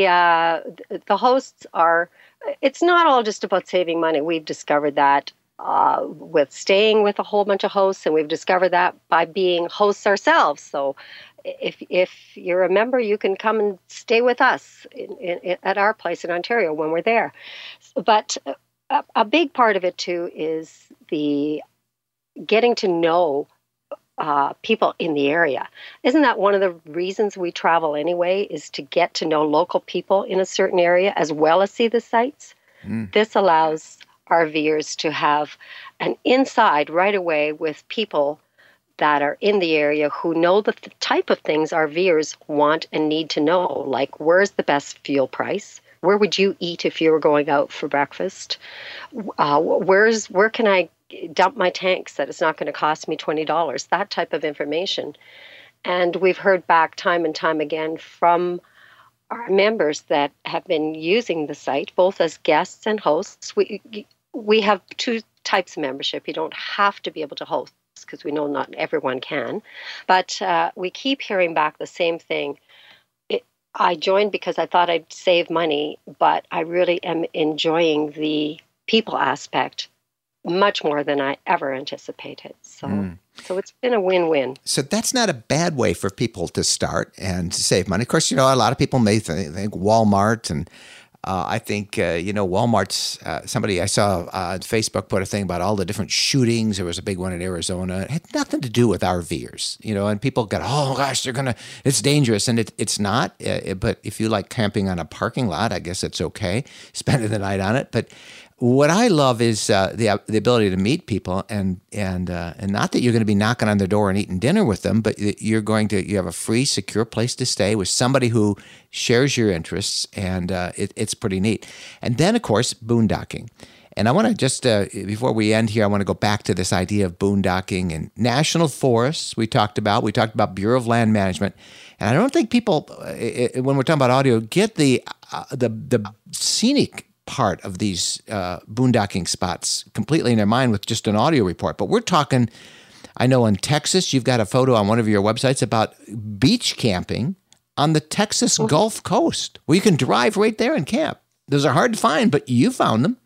hosts are. It's not all just about saving money. We've discovered that. With staying with a whole bunch of hosts, and we've discovered that by being hosts ourselves. So if you're a member, you can come and stay with us at our place in Ontario when we're there. But a big part of it, too, is the getting to know people in the area. Isn't that one of the reasons we travel anyway, is to get to know local people in a certain area as well as see the sights? This allows RVers to have an inside right away with people that are in the area who know the type of things RVers want and need to know, like where's the best fuel price? Where would you eat if you were going out for breakfast? Where can I dump my tanks that it's not going to cost me $20? That type of information. And we've heard back time and time again from our members that have been using the site, both as guests and hosts. We have two types of membership. You don't have to be able to host, because we know not everyone can. But we keep hearing back the same thing. I joined because I thought I'd save money, but I really am enjoying the people aspect much more than I ever anticipated. So it's been a win-win.
So that's not a bad way for people to start and to save money. Of course, a lot of people may think Walmart, and I think, Walmart's, somebody I saw on Facebook put a thing about all the different shootings. There was a big one in Arizona. It had nothing to do with RVers, and people got, oh gosh, it's dangerous. And it's not, but if you like camping on a parking lot, I guess it's okay, spending the night on it. But what I love is the ability to meet people, and not that you're going to be knocking on their door and eating dinner with them, but you have a free, secure place to stay with somebody who shares your interests, and it's pretty neat. And then, of course, boondocking. And I want to just, before we end here, I want to go back to this idea of boondocking and national forests. We talked about Bureau of Land Management, and I don't think people, when we're talking about audio, get the scenic part of these boondocking spots completely in their mind with just an audio report. But we're talking, I know in Texas, you've got a photo on one of your websites about beach camping on the Texas Gulf Coast, where you can drive right there and camp. Those are hard to find, but you found them.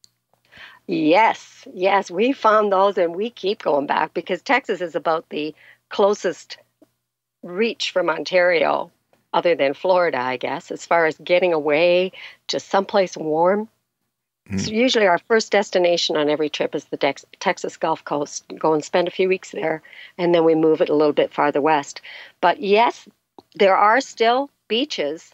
Yes, we found those, and we keep going back because Texas is about the closest reach from Ontario, other than Florida, I guess, as far as getting away to someplace warm. So usually our first destination on every trip is the Texas Gulf Coast. Go and spend a few weeks there, and then we move it a little bit farther west. But yes, there are still beaches,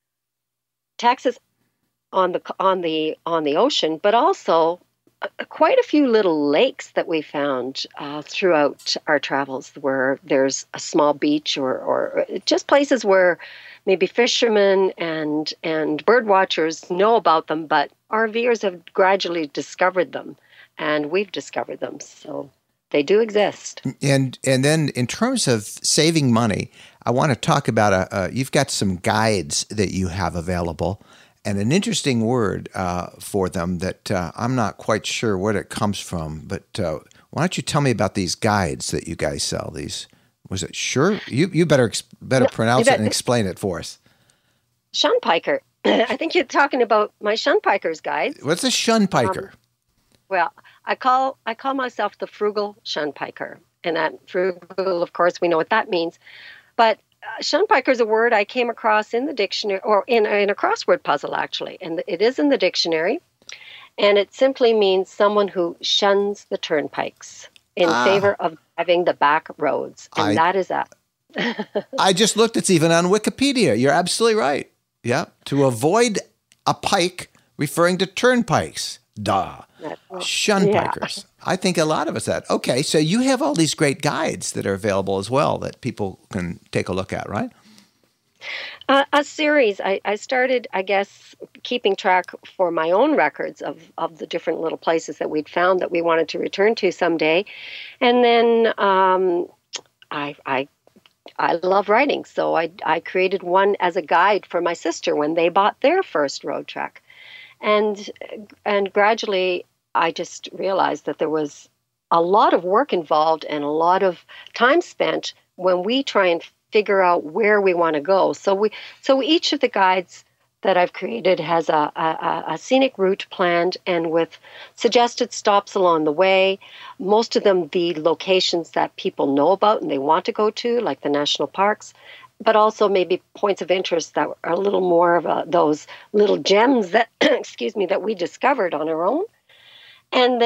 Texas on the ocean, but also quite a few little lakes that we found throughout our travels, where there's a small beach or just places where maybe fishermen and bird watchers know about them, but RVers have gradually discovered them, and we've discovered them. So they do exist.
And then in terms of saving money, I want to talk about you've got some guides that you have available, and an interesting word for them that I'm not quite sure where it comes from. But why don't you tell me about these guides that you guys sell? These, was it sure? You better pronounce it and explain it for us.
Shunpiker. I think you're talking about my Shunpiker's guide.
What's a Shunpiker?
Well, I call myself the frugal Shunpiker, and that frugal, of course, we know what that means. But Shunpiker is a word I came across in the dictionary, or in a crossword puzzle, actually, and it is in the dictionary, and it simply means someone who shuns the turnpikes in favor of driving the back roads, and that is that.
I just looked; it's even on Wikipedia. You're absolutely right. Yeah, to avoid a pike, referring to turnpikes. Duh. Shunpikers. Yeah. I think a lot of us that. Okay, so you have all these great guides that are available as well that people can take a look at, right?
A series. I started, I guess, keeping track for my own records of the different little places that we'd found that we wanted to return to someday. And then I love writing, so I created one as a guide for my sister when they bought their first road trek. And gradually, I just realized that there was a lot of work involved and a lot of time spent when we try and figure out where we want to go. So each of the guides that I've created has a scenic route planned and with suggested stops along the way. Most of them the locations that people know about and they want to go to, like the national parks, but also maybe points of interest that are a little more of those little gems that, that we discovered on our own. And then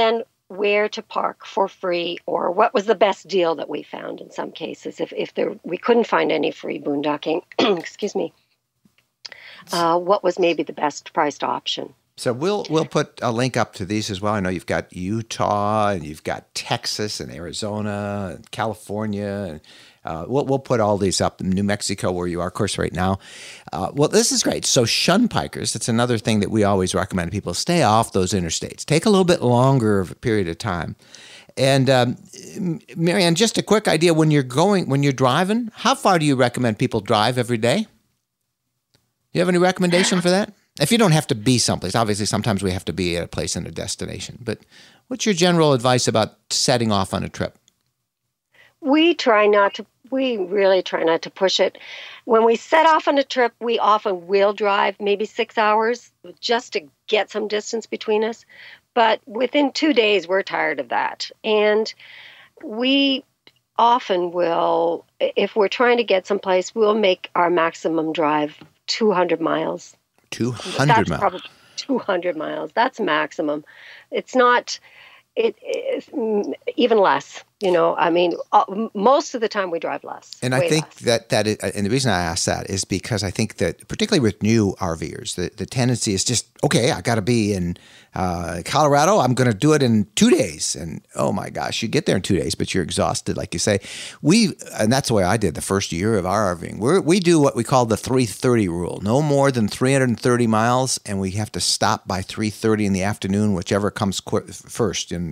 where to park for free, or what was the best deal that we found in some cases. If we couldn't find any free boondocking, excuse me, what was maybe the best priced option.
So we'll put a link up to these as well. I know you've got Utah and you've got Texas and Arizona and California. And we'll put all these up in New Mexico where you are, of course, right now. Well, this is great. So shun pikers. That's another thing that we always recommend people stay off those interstates. Take a little bit longer of a period of time. And Marianne, just a quick idea when you're driving, how far do you recommend people drive every day? You have any recommendation for that? If you don't have to be someplace, obviously sometimes we have to be at a place and a destination, but what's your general advice about setting off on a trip?
We really try not to push it. When we set off on a trip, we often will drive maybe 6 hours just to get some distance between us. But within 2 days, we're tired of that. And we often will, if we're trying to get someplace, we'll make our maximum drive 200 miles.
200
That's
miles.
probably 200 miles. That's maximum. It's not, it's even less, I mean, most of the time we drive less.
And I think that is, and the reason I ask that is because I think that particularly with new RVers, the tendency is just, okay, I got to be in Colorado. I'm going to do it in 2 days. And oh my gosh, you get there in 2 days, but you're exhausted, like you say. And that's the way I did the first year of our RVing. We do what we call the 330 rule. No more than 330 miles, and we have to stop by 3:30 in the afternoon, whichever comes first. And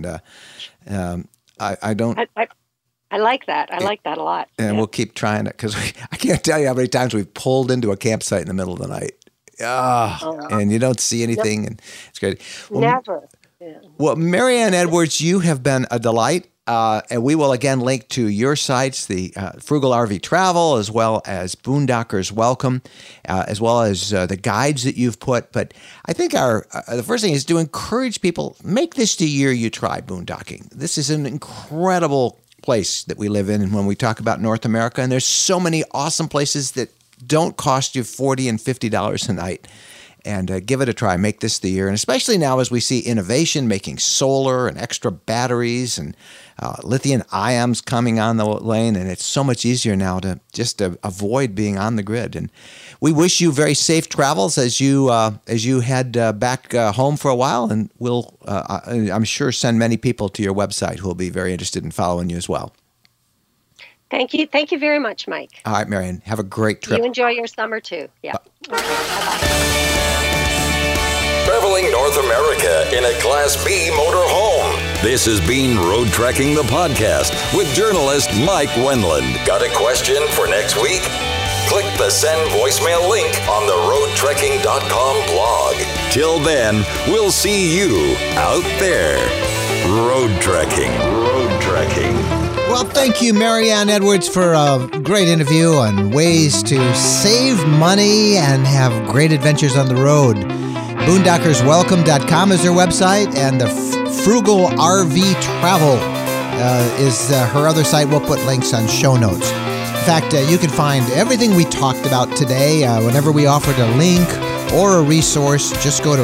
I don't.
I like that. I like that a lot.
And we'll keep trying it because I can't tell you how many times we've pulled into a campsite in the middle of the night. And you don't see anything, and it's great. Well,
never. Yeah.
Well, Marianne Edwards, you have been a delight. And we will again link to your sites, the Frugal RV Travel, as well as Boondockers Welcome, as well as the guides that you've put. But I think the first thing is to encourage people, make this the year you try boondocking. This is an incredible place that we live in, and when we talk about North America, and there's so many awesome places that don't cost you $40 and $50 a night. And give it a try. Make this the year. And especially now as we see innovation, making solar and extra batteries and lithium ions coming on the lane. And it's so much easier now to just avoid being on the grid. And we wish you very safe travels as you head back home for a while. And we'll, I'm sure, send many people to your website who will be very interested in following you as well.
Thank you. Thank you very much, Mike.
All right, Marianne. Have a great trip.
You enjoy your summer too. Yeah. Bye-bye.
Traveling North America in a Class B motor home. This has been Road Trekking the Podcast with journalist Mike Wendland. Got a question for next week? Click the send voicemail link on the roadtrekking.com blog. Till then, we'll see you out there. Road Trekking. Road Trekking.
Well, thank you, Marianne Edwards, for a great interview on ways to save money and have great adventures on the road. Boondockerswelcome.com is their website, and the Frugal RV Travel is her other site. We'll put links on show notes. In fact, you can find everything we talked about today whenever we offered a link or a resource. Just go to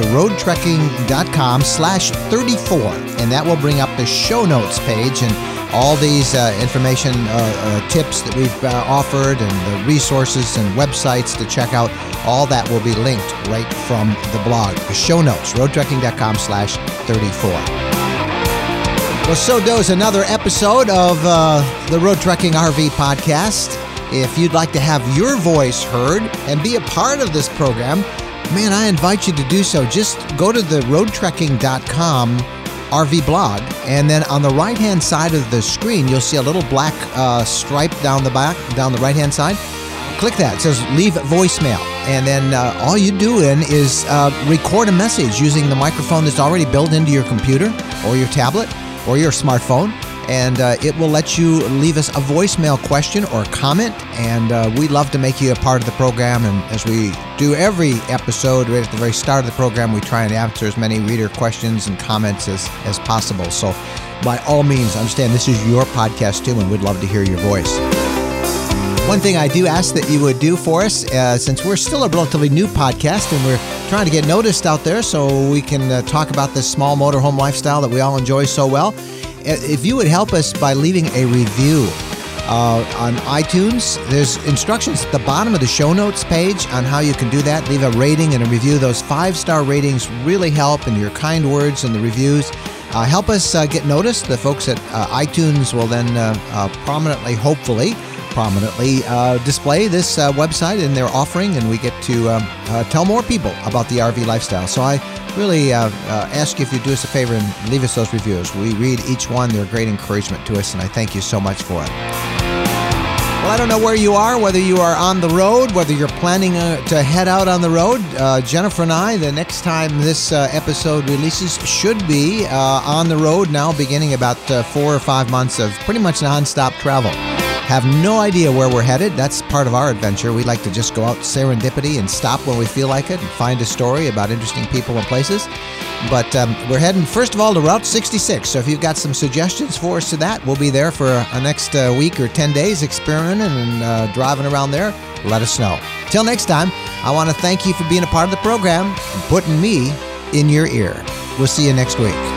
roadtrekking.com/34, and that will bring up the show notes page and all these information tips that we've offered and the resources and websites to check out. All that will be linked right from the blog. The show notes, roadtrekking.com/34. Well, so does another episode of the Road Trekking RV Podcast. If you'd like to have your voice heard and be a part of this program, man, I invite you to do so. Just go to the roadtrekking.com RV blog, and then on the right-hand side of the screen, you'll see a little black stripe down the right-hand side. Click that. It says leave voicemail. And then all you do is record a message using the microphone that's already built into your computer or your tablet or your smartphone. And it will let you leave us a voicemail question or comment. And we'd love to make you a part of the program. And as we do every episode, right at the very start of the program, we try and answer as many reader questions and comments as possible. So by all means, understand this is your podcast too, and we'd love to hear your voice. One thing I do ask that you would do for us, since we're still a relatively new podcast and we're trying to get noticed out there so we can talk about this small motorhome lifestyle that we all enjoy so well, if you would help us by leaving a review on iTunes. There's instructions at the bottom of the show notes page on how you can do that. Leave a rating and a review. Those 5-star ratings really help, and your kind words and the reviews help us get noticed. The folks at iTunes will then prominently display this website in their offering, and we get to tell more people about the RV lifestyle. So I really ask you if you do us a favor and leave us those reviews. We read each one. They're a great encouragement to us, and I thank you so much for it. Well, I don't know where you are, whether you are on the road, whether you're planning to head out on the road. Jennifer and I, the next time this episode releases, should be on the road now, beginning about 4 or 5 months of pretty much nonstop travel. Have no idea where we're headed. That's part of our adventure. We like to just go out serendipity and stop when we feel like it and find a story about interesting people and places. But we're heading, first of all, to Route 66. So if you've got some suggestions for us to that, we'll be there for a next week or 10 days experimenting and driving around there. Let us know. Till next time, I want to thank you for being a part of the program and putting me in your ear. We'll see you next week.